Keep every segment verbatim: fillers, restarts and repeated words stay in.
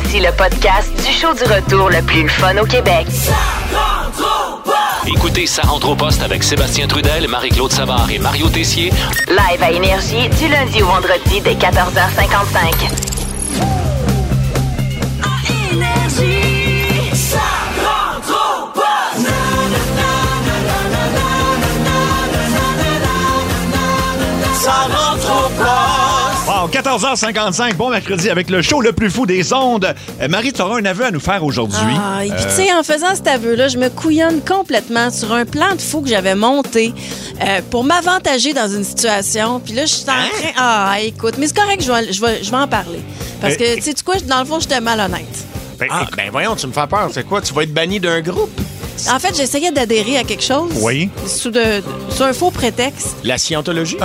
Voici le podcast du show du retour le plus le fun au Québec. Ça rentre au poste! Écoutez Ça rentre au poste avec Sébastien Trudel, Marie-Claude Savard et Mario Tessier. Live à Énergie du lundi au vendredi dès quatorze heures cinquante-cinq. À Énergie, ça rentre au poste! Na, na, na, na, na, na, na, na, na, na, na, ça rentre au poste! Wow, quatorze heures cinquante-cinq, bon mercredi avec le show le plus fou des ondes. Euh, Marie, tu auras un aveu à nous faire aujourd'hui. Ah, et puis Euh, tu sais, en faisant cet aveu-là, je me couillonne complètement sur un plan de fou que j'avais monté euh, pour m'avantager dans une situation. Puis là, je suis en Hein? train... Ah, écoute, mais c'est correct, je vais, je vais, je vais en parler. Parce Euh, que, tu sais quoi, dans le fond, j'étais malhonnête. ben, Ah, écoute, ben voyons, tu me fais peur. C'est quoi? Tu vas être banni d'un groupe? En fait, j'essayais d'adhérer à quelque chose. Oui. Sous, de, sous un faux prétexte. La scientologie?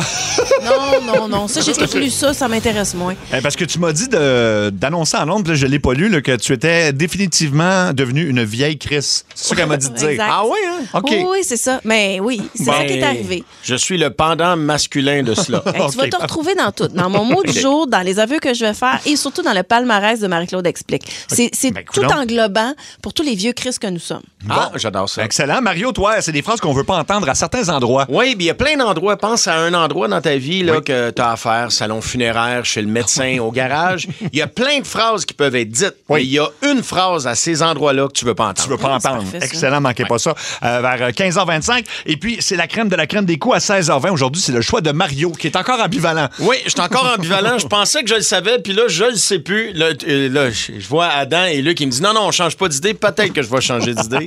Non, non, non. Ça, j'ai peut-être lu ça, ça m'intéresse moins. euh, parce que tu m'as dit de- d'annoncer en ondes, puis là, je l'ai pas lu, là, que tu étais définitivement devenue une vieille Chris. C'est ça qu'elle m'a dit de dire. Exact. Ah oui, hein? OK. Oui, oui, c'est ça. Mais oui, c'est ça qui est Ben, arrivé. Je suis le pendant masculin de cela. Hey, tu vas Ok. te retrouver dans tout. Dans mon mot du jour, dans les aveux que je vais faire et surtout dans le palmarès de Marie-Claude Explique. C'est c'est Ben, tout coudonc. englobant pour tous les vieux Chris que nous sommes. Ah, j'adore ça. Excellent. Mario, toi, c'est des phrases qu'on veut pas entendre à certains endroits. Oui, il y a plein d'endroits. Pense à un endroit dans ta vie là, que tu as à faire, salon funéraire, chez le médecin, au garage. Il y a plein de phrases qui peuvent être dites, Oui. mais il y a une phrase à ces endroits-là que tu veux pas entendre. Tu veux pas Ah, c'est entendre. parfait, ça. Excellent, manquez pas ça. Euh, vers quinze heures vingt-cinq. Et puis, c'est la crème de la crème des coups à seize heures vingt. Aujourd'hui, c'est le choix de Mario, qui est encore ambivalent. Oui, je suis encore ambivalent. Je pensais que je le savais, puis là, je le sais plus. Là, euh, là, je je vois Adam et Luc qui me disent non, non, on change pas d'idée. Peut-être que je vais changer d'idée.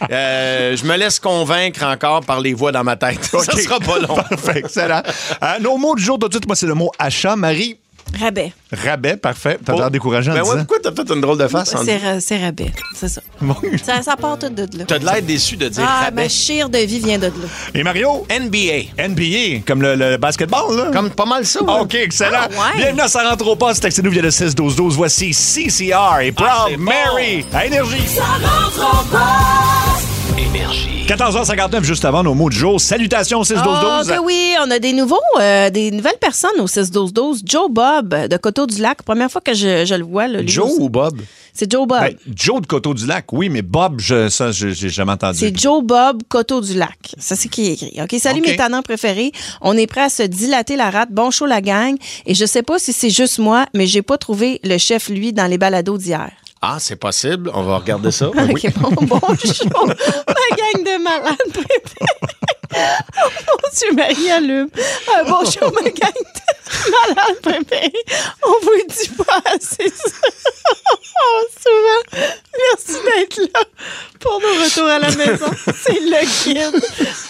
Euh, je me laisse convaincre encore par les voix dans ma tête. Ça OK. sera pas long. Parfait, excellent. Euh, nos mots du jour, tout de suite, moi, c'est le mot achat. Marie, Rabais. rabais, parfait. T'as l'air décourageant en Ben ouais, disant. pourquoi t'as fait une drôle de face? en C'est ra- c'est rabais. C'est ça. Bon. ça. Ça part tout de là. T'as de l'air déçu de dire Ah, rabais. ma chire de vie vient de là. Et Mario, N B A. N B A, comme le, le basketball, là. Comme pas mal ça. OK, excellent. Ah, ouais. Bienvenue à Ça rentre au poste. Textez-nous via le six douze douze. Voici C C R et Proud Ah, c'est bon. Mary à Énergie. Ça rentre au poste! Énergie. quatorze heures cinquante-neuf, juste avant nos mots du jour. Salutations, six douze Oh, douze. que oui, on a des nouveaux, euh, des nouvelles personnes au six douze douze. Joe Bob de Coteau-du-Lac. Première fois que je, je le vois. Là, lui Joe aussi. ou Bob? C'est Joe Bob. Ben, Joe de Coteau-du-Lac, oui, mais Bob, je, ça, je- j'ai jamais entendu. C'est Joe Bob Coteau-du-Lac. Ça, c'est qui est écrit. OK, salut OK. mes tannants préférés. On est prêt à se dilater la rate. Bon show, la gang. Et je sais pas si c'est juste moi, mais j'ai pas trouvé le chef, lui, dans les balados d'hier. Ah, c'est possible. On va regarder ça. OK, bon, bon show. Ma gang de malades préférés. Oh mon Dieu, Marie allume. Un bon show, ma gang de malades préférés. On vous le dit pas assez oh, souvent. Merci d'être là pour nos retours à la maison. C'est le guide.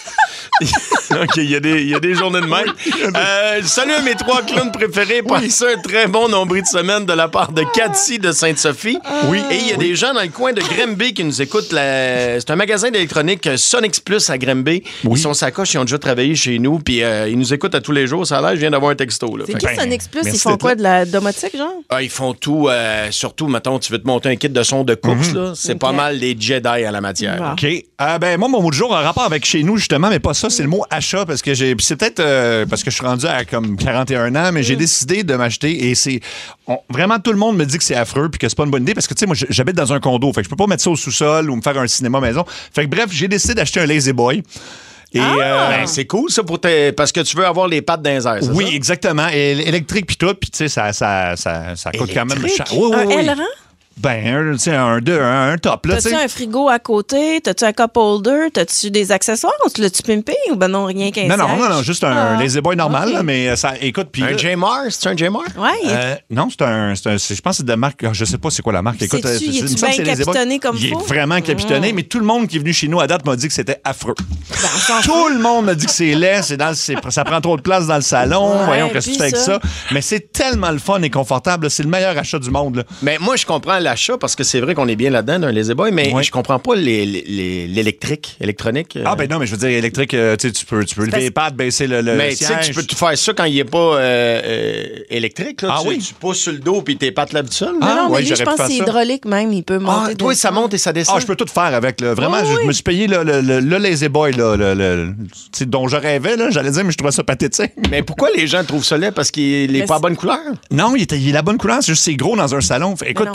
OK, il y, a des- il y a des journées de même. Euh, salut à mes trois clowns préférés. Passez un très bon nombril de semaine de la part de Cathy de Sainte-Sophie. Oui. Et il y a des gens dans le coin de Grimby qui nous écoutent. La... C'est un magasin d'électronique Sonix Plus à Grimby. Oui. Ils sont sacoches, ils ont déjà travaillé chez nous. Puis euh, ils nous écoutent à tous les jours. Ça a l'air, je viens d'avoir un texto. Là. C'est Fait qui que- Sonix Plus? Ils merci font d'être quoi? là. De la domotique, genre? Ah, ils font tout, euh, surtout, mettons, tu veux te monter un kit de son de course, là. C'est Ok. pas mal des Jedi à la matière. Wow. OK. Euh, ben, moi, mon mot du jour a un rapport avec chez nous, justement, mais pas ça, c'est le mot achat, parce que j'ai. puis c'est peut-être euh, parce que je suis rendu à comme quarante et un ans, mais j'ai décidé de m'acheter et c'est. on- vraiment, tout le monde me dit que c'est affreux puis que c'est pas une bonne idée parce que, tu sais, moi, j'habite dans un condo, fait que je peux pas mettre ça au sous-sol ou me faire un cinéma maison. Fait que, bref, j'ai décidé d'acheter un Lazy Boy. Et, euh, Ben, c'est cool, ça, pour tes... parce que tu veux avoir les pattes dans les airs, c'est oui, ça? exactement. Et électrique puis tout, puis tu sais, ça, ça, ça, ça coûte quand même Électrique? cher. Oui, oui, Un oui. aileron? Ben, un, tu sais, un, deux, un, un top, là, tu T'as-tu sais. un frigo à côté? T'as-tu un cup holder? T'as-tu des accessoires? Tu l'as-tu pimpé ou ben non, rien qu'un Non, non, siège? non, non, juste un Ah. Lazy Boy normal, Ok. là, mais ça, écoute, puis. Un là- J-Mar? C'est un J-Mar? Ouais. Euh, non, c'est un, c'est un- c'est- je pense que c'est de la marque, je sais pas c'est quoi la marque. Écoute, Sais-tu, euh, il il me est-tu semble que bien c'est Lazy Boy. capitonné comme Il faut? est vraiment capitonné, mais tout le monde qui est venu chez nous à date m'a dit que c'était affreux. Ben, on s'en Tout le monde m'a dit que c'est laid, c'est dans, le- c'est- ça prend trop de place dans le salon. Ouais, Voyons, qu'est-ce que tu puis fais avec ça. ça? Mais c'est tellement le fun et confortable. là. C'est le meilleur achat du monde. Là. Mais moi, je comprends l'achat parce que c'est vrai qu'on est bien là-dedans d'un Lazy Boy, mais Oui. je comprends pas les- les- les- l'électrique, électronique. euh. Ah, ben non, mais je veux dire, électrique, euh, tu sais, tu peux, tu peux lever les pattes, baisser le, le Mais tu sais que siège. tu peux tout faire ça quand il est pas euh, euh, électrique. Là. Ah tu, oui? tu pousses sur le dos puis tes pattes là tout seul. Non, Ah, non, mais ouais, lui, j'aurais je pu pense faire que c'est ça. hydraulique même. Il peut monter. Ah, toi, ça monte et ça descend. Ah, je peux tout faire avec. Là. Vraiment, Oui, je, oui. je me suis payé le, le, le, le Lazy Boy, là, le, le- tu sais, dont je rêvais, là, j'allais dire, mais je trouvais ça pathétique. Mais pourquoi les gens trouvent ça laid? Parce qu'il est Mais pas à c'est- bonne couleur? Non, il, était, il est la bonne couleur, c'est juste c'est gros dans un salon. Fait, écoute, non, tout le mais- monde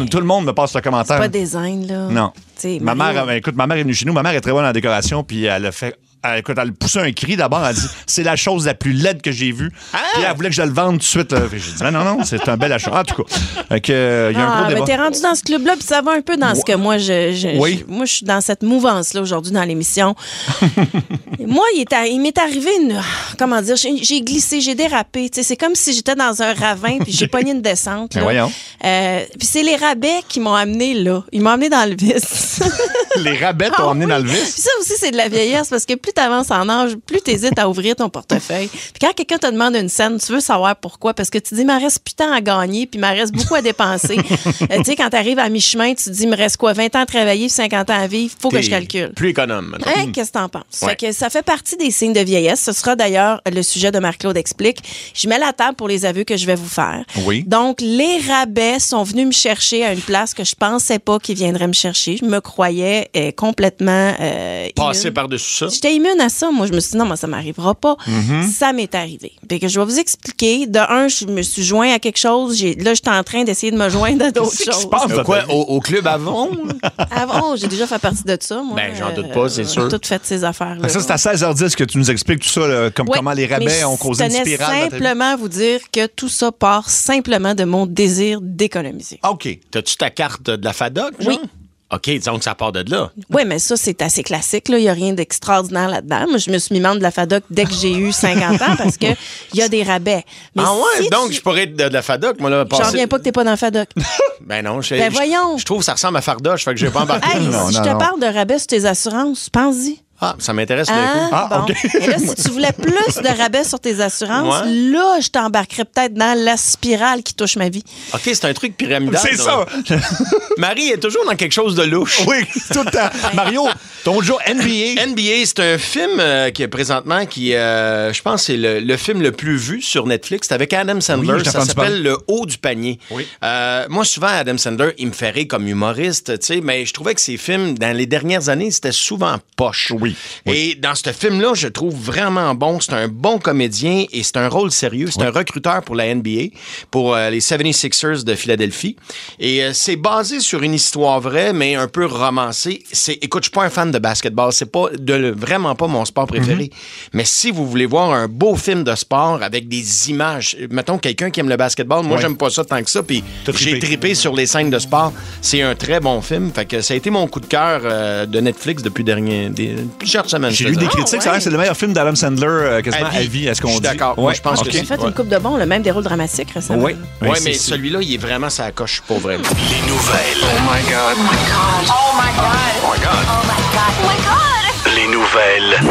me- tout le monde me passe le commentaire. C'est pas design, là. Non. T'sais, Ma Mario- mère, euh, écoute, ma mère est venue chez nous. Ma mère est très bonne en décoration, puis elle a fait. Elle, écoute, elle poussait un cri d'abord. Elle a dit c'est la chose la plus laide que j'ai vue. Ah! Puis elle voulait que je le vende tout de suite. Là. J'ai dit ben non, non, c'est un bel achat. En tout cas, fait que, euh, il y a un Ah, gros mais débat. t'es rendu dans ce club-là, puis ça va un peu dans ce que moi, je, je- Oui. je- moi, je suis dans cette mouvance-là aujourd'hui dans l'émission. Moi, il, est à- il m'est arrivé une. Comment dire? J'ai, j'ai glissé, j'ai dérapé. Tu sais, c'est comme si j'étais dans un ravin, puis j'ai pogné une descente. Ben là. voyons. Euh, puis c'est les rabais qui m'ont amené là. Ils m'ont amené dans le vice. Les rabais t'ont Ah emmené oui. dans le Puis vice. ça aussi, c'est de la vieillesse parce que plus tu avances en âge, plus tu hésites à ouvrir ton portefeuille. Puis quand quelqu'un te demande une scène, tu veux savoir pourquoi. Parce que tu dis, il m'en reste plus tant à gagner, puis il m'en reste beaucoup à dépenser. Euh, tu sais, quand tu arrives à mi-chemin, tu te dis, il me reste quoi, vingt ans à travailler, cinquante ans à vivre, faut que T'es je calcule. Plus économe, maintenant. Hein, qu'est-ce que t'en penses? Ouais. Fait que ça fait partie des signes de vieillesse. Ce sera d'ailleurs le sujet de Marc-Claude Explique. Je mets la table pour les aveux que je vais vous faire. Oui. Donc, les rabais sont venus me chercher à une place que je pensais pas qu'ils viendraient me chercher. Je me croyais euh, complètement euh, Passer immune. par-dessus ça. J'étais immune à ça. Moi, je me suis dit, non, moi, ça m'arrivera pas. Mm-hmm. Ça m'est arrivé. Fait que je vais vous expliquer. De un, je me suis joint à quelque chose. J'ai, là, j'étais en train d'essayer de me joindre à d'autres Qu'est-ce qui se choses. passe? Euh, quoi, au, au club avant? Avant, j'ai déjà fait partie de ça, moi. Ben, j'en doute pas, c'est Euh, sûr. J'ai tout fait ces affaires-là. Ça, c'est à seize heures dix que tu nous expliques tout ça, là, comme Ouais, comment les mais rabais je ont causé une tenais spirale. dans ta vie. simplement vous dire que tout ça part simplement de mon désir d'économiser. Ah, OK. T'as-tu ta carte de la FADOC, genre? Oui. OK, disons que ça part de là. Oui, mais ça, c'est assez classique. Il n'y a rien d'extraordinaire là-dedans. Moi, je me suis mis membre de la FADOC dès que j'ai eu cinquante ans parce qu'il y a des rabais. Mais ah ouais? si Donc, tu- je pourrais être de, de la FADOC, moi, là. J'en passer- reviens pas que t'es pas dans la FADOC. Ben non, je, Ben je- voyons. Je trouve que ça ressemble à Fardoche, fait que j'ai pas embarqué. Hey, Non, si non, je te non. parle de rabais sur tes assurances, pense-y. Ah, ça m'intéresse tout d'un Ah, coup. Ah, bon. OK. Et là, si tu voulais plus de rabais sur tes assurances, Ouais. là, je t'embarquerais peut-être dans la spirale qui touche ma vie. OK, c'est un truc pyramidal. C'est là. ça. Marie est toujours dans quelque chose de louche. Oui, tout le temps. Mario, ton jour N B A. N B A, c'est un film euh, qui est présentement qui, euh, je pense, c'est le, le film le plus vu sur Netflix. C'est avec Adam Sandler. Oui, je t'ai ça entendu s'appelle parler. Le haut du panier. Oui. Euh, moi, souvent, Adam Sandler, il me fait rire comme humoriste, tu sais, mais je trouvais que ses films, dans les dernières années, c'était souvent poche. Oui, oui. Et dans ce film-là, je trouve vraiment bon. C'est un bon comédien et c'est un rôle sérieux. C'est un recruteur pour la N B A, pour euh, les soixante-sixers de Philadelphie. Et euh, c'est basé sur une histoire vraie, mais un peu romancée. C'est, écoute, je suis pas un fan de basketball. C'est pas de, vraiment pas mon sport préféré. Mm-hmm. Mais si vous voulez voir un beau film de sport avec des images, mettons quelqu'un qui aime le basketball, moi Ouais. j'aime pas ça tant que ça. Puis T'as j'ai trippé. trippé sur les scènes de sport. C'est un très bon film. Fait que ça a été mon coup de cœur euh, de Netflix depuis dernier, des, plusieurs semaines. J'ai je lu te des dirais. critiques, ouais. ça a l'air que c'est le meilleur film d'Adam Sandler euh, quasiment À à vie. vie, est-ce qu'on Je suis dit? d'accord. Moi, je pense que J'ai c'est- fait Ouais. une coupe de bons, le même des rôles dramatiques récemment. Oui. Ouais, Oui, mais c'est- celui-là, il est vraiment sa coche pour vrai. Les nouvelles. Oh my god. Oh my god. Oh my God. Oh my god. Oh my god. Les nouvelles.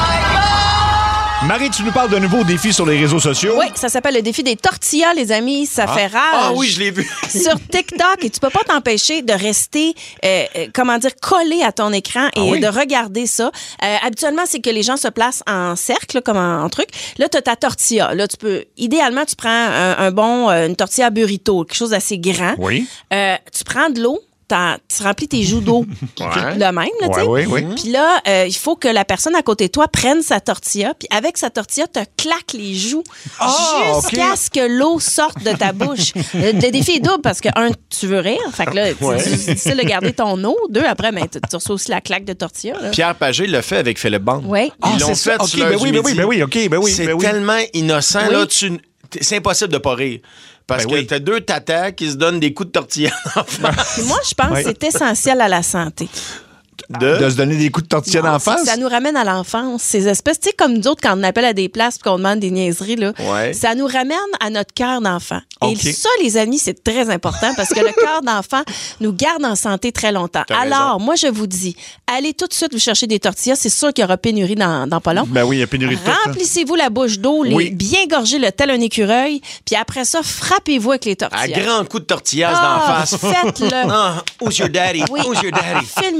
Marie, tu nous parles d'un nouveau défi sur les réseaux sociaux. Oui, ça s'appelle le défi des tortillas, les amis. Ça fait rage. Ah oui, je l'ai vu. Sur TikTok, et tu peux pas t'empêcher de rester, euh, euh, comment dire, collé à ton écran et Ah oui? de regarder ça. Euh, habituellement, c'est que les gens se placent en cercle, là, comme en, en truc. Là, tu as ta tortilla. Là, tu peux, idéalement, tu prends un, un bon, euh, une tortilla burrito, quelque chose d'assez grand. Oui. Euh, tu prends de l'eau. t'en- Tu remplis tes joues d'eau Ouais. de même, là, tu sais. Ouais, oui, oui. Puis là, euh, il faut que la personne à côté de toi prenne sa tortilla, puis avec sa tortilla, te claque les joues Ah, jusqu'à ok. ce que l'eau sorte de ta bouche. Le, le défi est double parce que, un, tu veux rire, fait que là, Ouais. c'est difficile de garder ton eau. Deux, après, ben, tu, tu reçois aussi la claque de tortilla. Là. Pierre Pagé le fait avec Philippe Bond. Oui. Ils Ah, l'ont c'est ça. fait OK, sur l'heure ben du oui, ben midi. oui, ben oui, OK, ben oui, C'est ben oui. tellement innocent, Oui. là, tu... c'est impossible de pas rire. Parce Ben que oui. t'as deux tatas qui se donnent des coups de tortilla en face. Puis moi, je pense Ouais. que c'est essentiel à la santé. De... De se donner des coups de tortilla d'en C'est que face. Ça nous ramène à l'enfance. Ces espèces, tu sais, comme nous autres, quand on appelle à des places et qu'on demande des niaiseries, là, Ouais. ça nous ramène à notre cœur d'enfant. OK. Et ça, les amis, c'est très important parce que le cœur d'enfant nous garde en santé très longtemps. T'as Alors, raison. moi, je vous dis, allez tout de suite vous chercher des tortillas. C'est sûr qu'il y aura pénurie dans, dans pas long. Ben oui, il y a pénurie de tout. hein. Remplissez-vous la bouche d'eau, les Oui. bien gorgées le tel un écureuil, puis après ça, frappez-vous avec les À tortillas. grands coups de tortillas Ah, d'en face. faites-le. Ah, who's your daddy? Oui. Who's your daddy? Filmez-le, mettez-le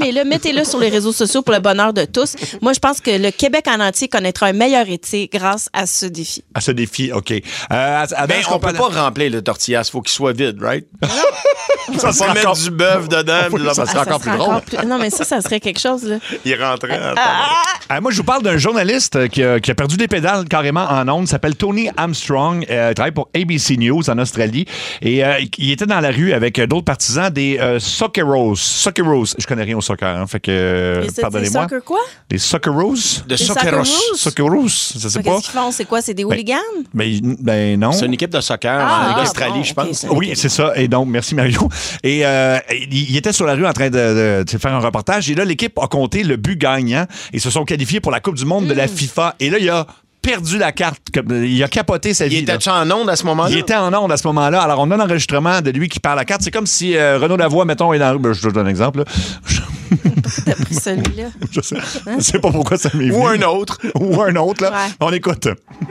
Likez-le sur les réseaux sociaux pour le bonheur de tous. Moi, je pense que le Québec en entier connaîtra un meilleur été grâce à ce défi. À ce défi, OK. Euh, à- à- Ben, est-ce on qu'on peut pas remplir le tortillas, faut qu'il soit vide, right? Ça On serait va mettre encore- du bœuf dedans. Oui, puis là, ça ça serait sera encore plus drôle. plus- Non, mais ça, ça serait quelque chose, là. Il rentrait. Euh, moi, je vous parle d'un journaliste euh, qui a, qui a perdu des pédales carrément en ondes. Il s'appelle Tony Armstrong. Euh, il travaille pour A B C News en Australie. Et euh, il était dans la rue avec euh, d'autres partisans des euh, Socceros. Socceros. Je connais rien au soccer, hein, fait que euh, Et c'est des pardonnez-moi. soccer quoi? Des Socceros. De Des Socceros. Socceros? Socceros, je sais Mais pas. Qu'est-ce qu'ils font? C'est quoi? C'est des hooligans? Ben, ben non. C'est une équipe de soccer Ah, en ah, Australie, bon, je ok, pense. c'est- Oui, c'est ça. Et donc, merci Mario. Et euh, il il était sur la rue en train de, de- de faire un reportage. Et là, l'équipe a compté le but gagnant. Ils se sont qualifiés pour la Coupe du monde de la FIFA. Et là, il a perdu la carte. Comme- Il a capoté sa Il vie. là. était-tu en onde à ce moment-là? Il était en onde à ce moment-là. Alors, on a un enregistrement de lui qui parle la carte. C'est comme si euh, Renaud Lavoie, mettons, est dans la rue. Ben, je te donne un exemple. là. T'as pris celui-là. Je sais, je sais pas pourquoi ça m'est venu. Ou un autre. Ou un autre, là. Ouais. On écoute.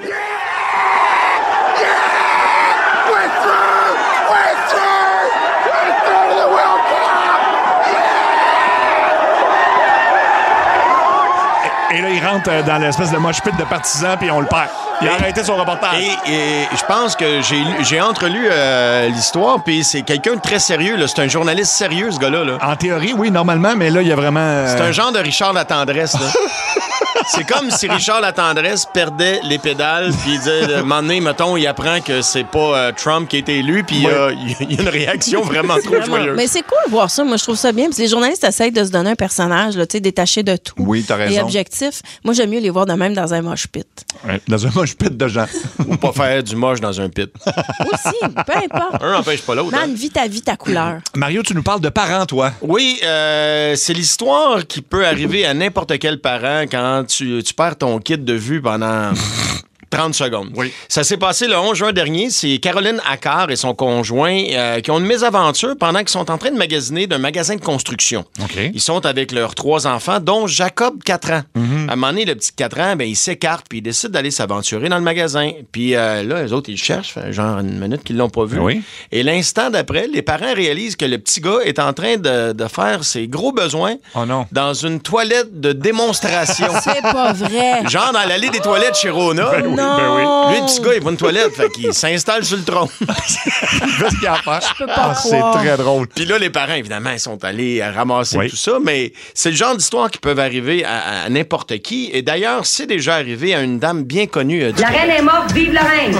Et là, il rentre euh, dans l'espèce de mosh pit de partisans, puis on le perd. Il a arrêté son reportage. Et, et je pense que j'ai lu- j'ai entrelu euh, l'histoire, puis c'est quelqu'un de très sérieux. là. C'est un journaliste sérieux, ce gars-là. Là. En théorie, oui, normalement, mais là, il y a vraiment... euh, C'est un genre de Richard Latendresse. là. C'est comme si Richard Latendresse perdait les pédales, puis il disait, un moment donné, mettons, il apprend que c'est pas euh, Trump qui a été élu, puis euh, il y a une réaction vraiment trop Vraiment. joyeuse. Mais c'est cool de voir ça. Moi, je trouve ça bien. Puis les journalistes essayent de se donner un personnage, là, tu sais, détaché de tout. Oui, t'as Et raison. objectif. Moi, j'aime mieux les voir de même dans un mosh pit. Ouais, dans un mosh pit de gens. Ou pas faire du moche dans un pit. Aussi, peu importe. Un n'empêche pas l'autre. hein. Man, vis ta vie, ta couleur. Mario, tu nous parles de parents, toi. Oui, euh, c'est l'histoire qui peut arriver à n'importe quel parent quand tu, tu perds ton kid de vue pendant trente secondes. Oui. Ça s'est passé le onze juin dernier. C'est Caroline Accard et son conjoint euh, qui ont une mésaventure pendant qu'ils sont en train de magasiner d'un magasin de construction. OK. Ils sont avec leurs trois enfants, dont Jacob, quatre ans. À un moment donné, le petit quatre ans, ben, il s'écarte puis il décide d'aller s'aventurer dans le magasin. Puis euh, là, les autres, ils le cherchent. Fait genre une minute qu'ils l'ont pas vu. Oui. Et l'instant d'après, les parents réalisent que le petit gars est en train de, de faire ses gros besoins Oh non. dans une toilette de démonstration. C'est pas vrai. Genre dans l'allée des toilettes chez Rona. Ben oui, Non. ben oui. Lui, le petit gars, il va une toilette, fait qu'il s'installe sur le tronc. Qu'est-ce qu'il y a à faire? peux pas Ah, c'est croire. très drôle. Puis là, les parents, évidemment, ils sont allés ramasser Oui. tout ça, mais c'est le genre d'histoire qui peuvent arriver à, à n'importe qui. Et d'ailleurs, c'est déjà arrivé à une dame bien connue. euh, du La reine est morte, vive la reine!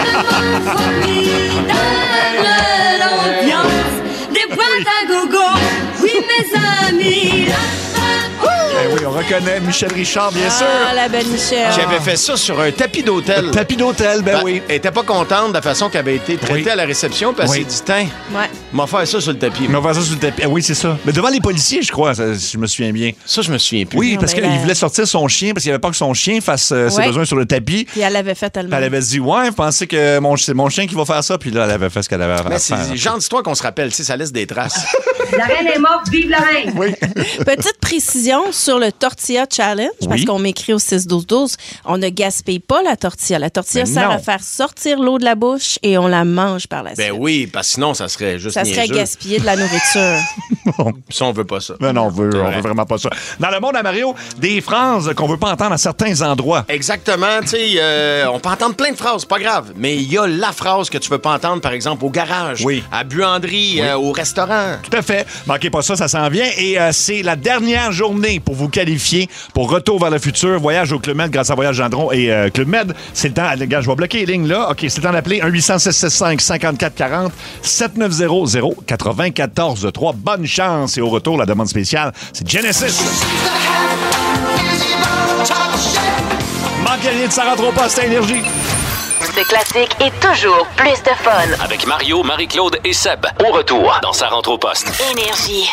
Des pointes à gogo, oui mes amis. Ben oui, on reconnaît Michel Richard, bien sûr. Ah, la belle Michel. qui avait fait ça sur un tapis d'hôtel. Tapis d'hôtel, ben Ben, oui. Elle était pas contente de la façon qu'elle avait été traitée Oui. à la réception, puis elle Oui. s'est dit, tiens, Ouais. m'a faire ça sur le tapis. Mais on va faire ça sur le tapis. Ah oui, c'est ça. Mais devant les policiers, je crois, ça, si je me souviens bien. Ça, je me souviens plus. Oui, Non, parce mais qu'il la- voulait sortir son chien parce qu'il avait pas que son chien fasse euh, ses Ouais. besoins sur le tapis. Puis elle l'avait fait Puis elle-même. elle avait dit, ouais, je pensais que mon, c'est mon chien qui va faire ça. Puis là, elle avait fait ce qu'elle avait à Mais c'est faire. le genre d'histoire qu'on se rappelle, tu sais, ça laisse des traces. La reine est morte, vive la reine! Oui. Petite précision sur le Tortilla Challenge, parce Oui. qu'on m'écrit au six douze douze. On ne gaspille pas la tortilla. La tortilla Mais sert non. à faire sortir l'eau de la bouche et on la mange par la suite. Ben oui, parce que sinon, ça serait juste Ça serait niaiseux. gaspiller de la nourriture. Ça, on veut pas ça. Mais non, on veut, C'est on vrai. veut vraiment pas ça. Dans le monde à Mario, des phrases qu'on veut pas entendre à certains endroits. Exactement, tu sais, euh, on peut entendre plein de phrases, pas grave, mais il y a la phrase que tu veux pas entendre, par exemple, au garage, Oui. à buanderie, euh, au restaurant. Tout à fait. Manquez pas ça, ça s'en vient. Et euh, c'est la dernière journée pour vous qualifier pour Retour vers le futur, voyage au Club Med grâce à Voyage Gendron et euh, Club Med. C'est le temps, les gars, je vais bloquer les lignes là. OK, c'est le temps d'appeler un huit cents six six cinq cinquante-quatre quarante sept neuf zéro zéro quatre-vingt-quatorze trois. Bonne chance. Et au retour, la demande spéciale, c'est Genesis. Manquez rien de ça rentre au poste à Énergie. Ce classique est toujours plus de fun. Avec Mario, Marie-Claude et Seb. Au retour dans Sa rentre au poste. Énergie.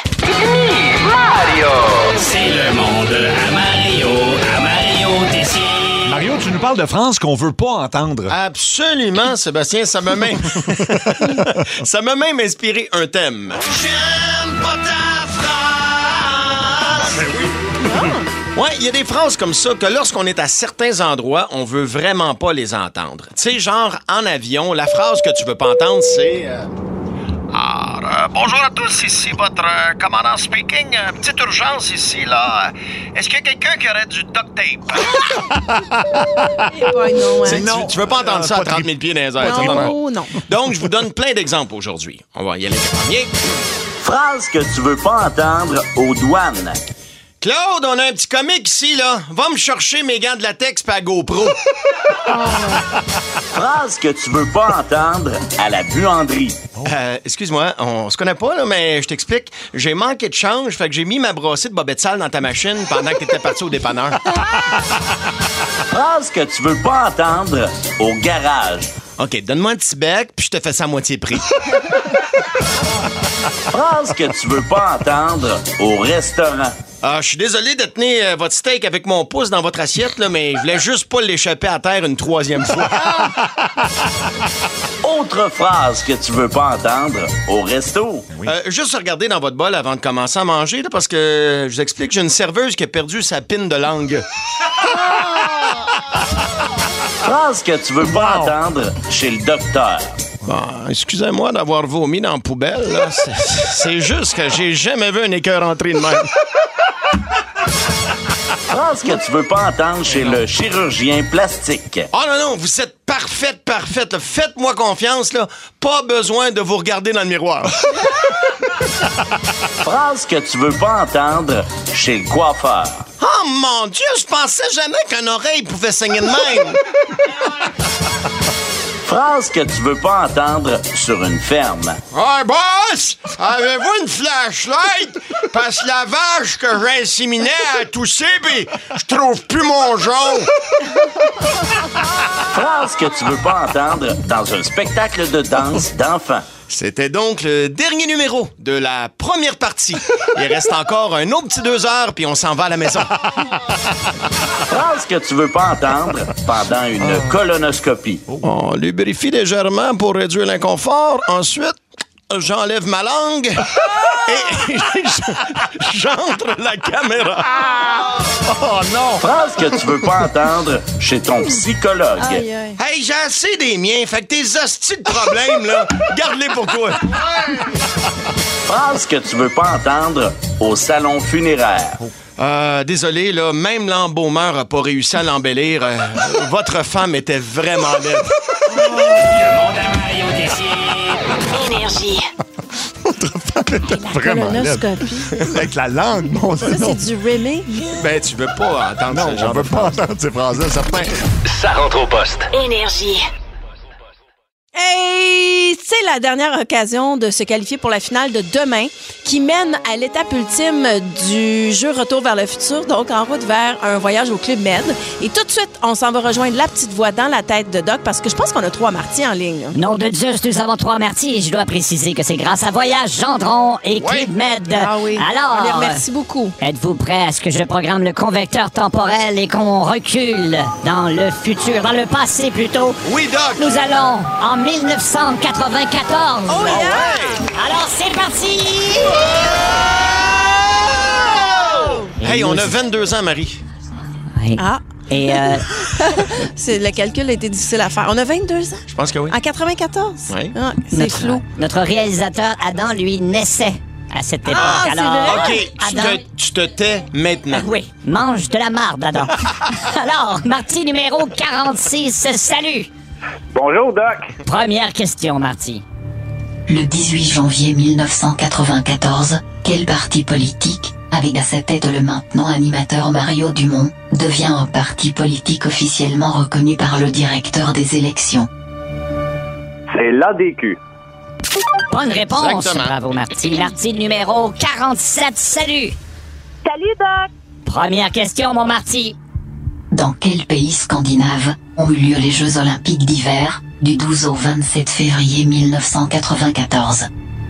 C'est le monde à Mario, à Mario Tessier. Mario, tu nous parles de France qu'on veut pas entendre. Absolument, Sébastien, ça m'a même... ça m'a même inspiré un thème. J'aime pas ta phrase. Ouais, il y a des phrases comme ça que lorsqu'on est à certains endroits, on veut vraiment pas les entendre. Tu sais, genre, en avion, la phrase que tu veux pas entendre, c'est... euh, Ah, Bonjour à tous, ici votre euh, commandant speaking. Euh, petite urgence ici, là. Est-ce qu'il y a quelqu'un qui aurait du duct tape? Ouais, non, hein. C'est- tu, tu veux pas entendre Euh, ça à pas trente mille pieds dans les airs. Non, ça, oh, non. Donc, je vous donne plein d'exemples aujourd'hui. On va y aller avec le premier. Phrase que tu veux pas entendre aux douanes. Claude, on a un petit comique ici, là. Va me chercher mes gants de latex pis à GoPro. Phrase que tu veux pas entendre à la buanderie. Euh, excuse-moi, on se connaît pas, là, mais je t'explique. J'ai manqué de change, fait que j'ai mis ma brossée de bobette sale dans ta machine pendant que t'étais parti au dépanneur. Phrase que tu veux pas entendre au garage. OK, donne-moi un petit bec, puis je te fais ça à moitié prix. Phrase que tu veux pas entendre au restaurant. Ah, je suis désolé de tenir euh, votre steak avec mon pouce dans votre assiette, là, mais je voulais juste pas l'échapper à terre une troisième fois. Autre phrase que tu veux pas entendre au resto. Euh, juste regarder dans votre bol avant de commencer à manger, là, parce que je vous explique, j'ai une serveuse qui a perdu sa pine de langue. Phrase que tu veux pas entendre chez le docteur. Bon, excusez-moi d'avoir vomi dans la poubelle, là. C'est, c'est juste que j'ai jamais vu un écœur entrer de même. Phrase que tu veux pas entendre chez le chirurgien plastique. Oh non, non, vous êtes parfaite, parfaite. là. Faites-moi confiance, là. Pas besoin de vous regarder dans le miroir. Phrase que tu veux pas entendre chez le coiffeur. Oh mon Dieu, je pensais jamais qu'une oreille pouvait saigner de même. Phrase que tu veux pas entendre sur une ferme. Hey, boss! Avez-vous une flashlight? Parce que la vache que j'ai inséminée a toussé, pis je trouve plus mon jaune. Phrase que tu veux pas entendre dans un spectacle de danse d'enfants. C'était donc le dernier numéro de la première partie. Il reste encore un autre petit deux heures, puis on s'en va à la maison. Phrase que tu veux pas entendre pendant une colonoscopie. On lubrifie légèrement pour réduire l'inconfort. Ensuite, j'enlève ma langue et j'entre la caméra. Oh non! Phrase que tu veux pas entendre chez ton psychologue. Aïe, aïe. Hey, j'ai assez des miens, fait que tes hosties de problèmes, là, garde-les pour toi. Phrase que tu veux pas entendre au salon funéraire. Euh, désolé, là, même l'embaumeur a pas réussi à l'embellir. Euh, votre femme était vraiment laide. Le monde à Mario Tessier. Énergie. Vraiment laide. Colonoscopie. Avec la langue, mon Ça, non. c'est du Rémi. Ben, tu veux pas entendre Non, ce genre on veut de pas entendre ces phrases-là, certain. Ça rentre au poste. Énergie. Et c'est la dernière occasion de se qualifier pour la finale de demain qui mène à l'étape ultime du jeu Retour vers le futur, donc en route vers un voyage au Club Med. Et tout de suite, on s'en va rejoindre la petite voix dans la tête de Doc parce que je pense qu'on a trois Marty en ligne. là. Nom de Dieu, nous avons trois Marty et je dois préciser que c'est grâce à Voyage Gendron et Club Med. Ah oui. Alors, On les remercie beaucoup. êtes-vous prêts à ce que je programme le convecteur temporel et qu'on recule dans le futur, dans le passé plutôt? Oui, Doc! Nous allons en mille neuf cent quatre-vingt-quatorze. Oh yeah! Alors, c'est parti! Hey, on a vingt-deux ans, Marie. Oui. Ah, Et euh, c'est, le calcul a été difficile à faire. On a vingt-deux ans? Je pense que oui. En quatre-vingt-quatorze? Oui. Ah, c'est notre, flou. notre réalisateur Adam, lui, naissait à cette époque. Ah, c'est Alors, vrai? OK, tu Adam- te, tu te tais maintenant. Oui, mange de la marde, Adam. Alors, Marty numéro quarante-six, salut! Bonjour, Doc. Première question, Marty. Le dix-huit janvier mille neuf cent quatre-vingt-quatorze, quel parti politique, avec à sa tête le maintenant animateur Mario Dumont, devient un parti politique officiellement reconnu par le directeur des élections? C'est l'A D Q. Bonne réponse. Exactement. Bravo, Marty. Marty numéro quarante-sept, salut! Salut, Doc. Première question, mon Marty. Dans quel pays scandinave ont eu lieu les Jeux Olympiques d'hiver, du douze au vingt-sept février mille neuf cent quatre-vingt-quatorze?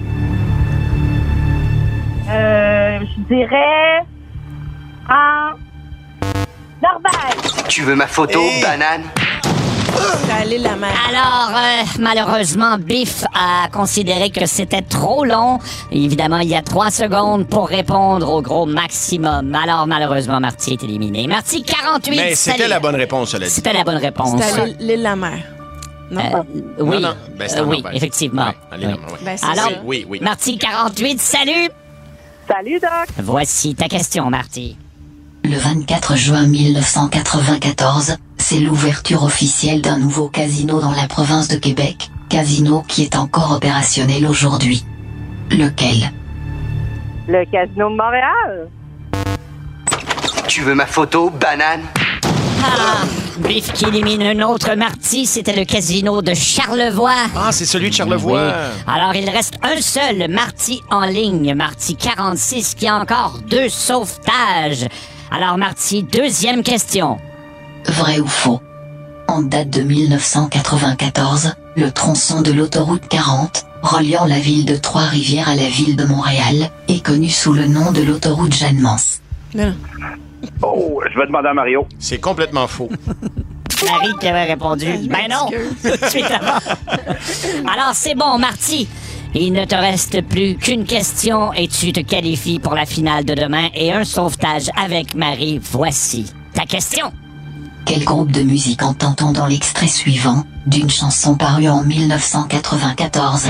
Euh, je dirais en Norvège. Tu veux ma photo, banane? C'est allé la main. Alors, euh, malheureusement, Biff a considéré que c'était trop long. Évidemment, il y a trois secondes pour répondre au gros maximum. Alors, malheureusement, Marty est éliminé. Marty, quarante-huit, Mais c'était salut. la bonne réponse, cela dit. C'était la bonne réponse. C'est allé l'île la mer. Non. Euh, oui, Non, non. Ben, c'est Euh, en oui, Norvège. effectivement. Ouais, allez, Oui. non, ouais. Ben, c'est Alors, ça. Oui, oui. Marty quarante-huit, salut! Salut, Doc. Voici ta question, Marty. Le vingt-quatre juin mille neuf cent quatre-vingt-quatorze, c'est l'ouverture officielle d'un nouveau casino dans la province de Québec, casino qui est encore opérationnel aujourd'hui. Lequel? Le Casino de Montréal. Tu veux ma photo, banane? Ah! Biff qui élimine un autre Marty, c'était le casino de Charlevoix. Ah, c'est celui de Charlevoix. Oui. Alors, il reste un seul Marty en ligne, Marty quarante-six, qui a encore deux sauvetages. Alors, Marty, deuxième question. Vrai ou faux? En date de mille neuf cent quatre-vingt-quatorze, le tronçon de l'autoroute quarante, reliant la ville de Trois-Rivières à la ville de Montréal, est connu sous le nom de l'autoroute Jeanne-Mance. Non. Oh, je vais demander à Mario. C'est complètement faux. Marie qui avait répondu. Ben non, tout de suite avant. Alors, c'est bon, Marty. Il ne te reste plus qu'une question et tu te qualifies pour la finale de demain et un sauvetage avec Marie. Voici ta question. Quel groupe de musique entend-on dans l'extrait suivant d'une chanson parue en mille neuf cent quatre-vingt-quatorze?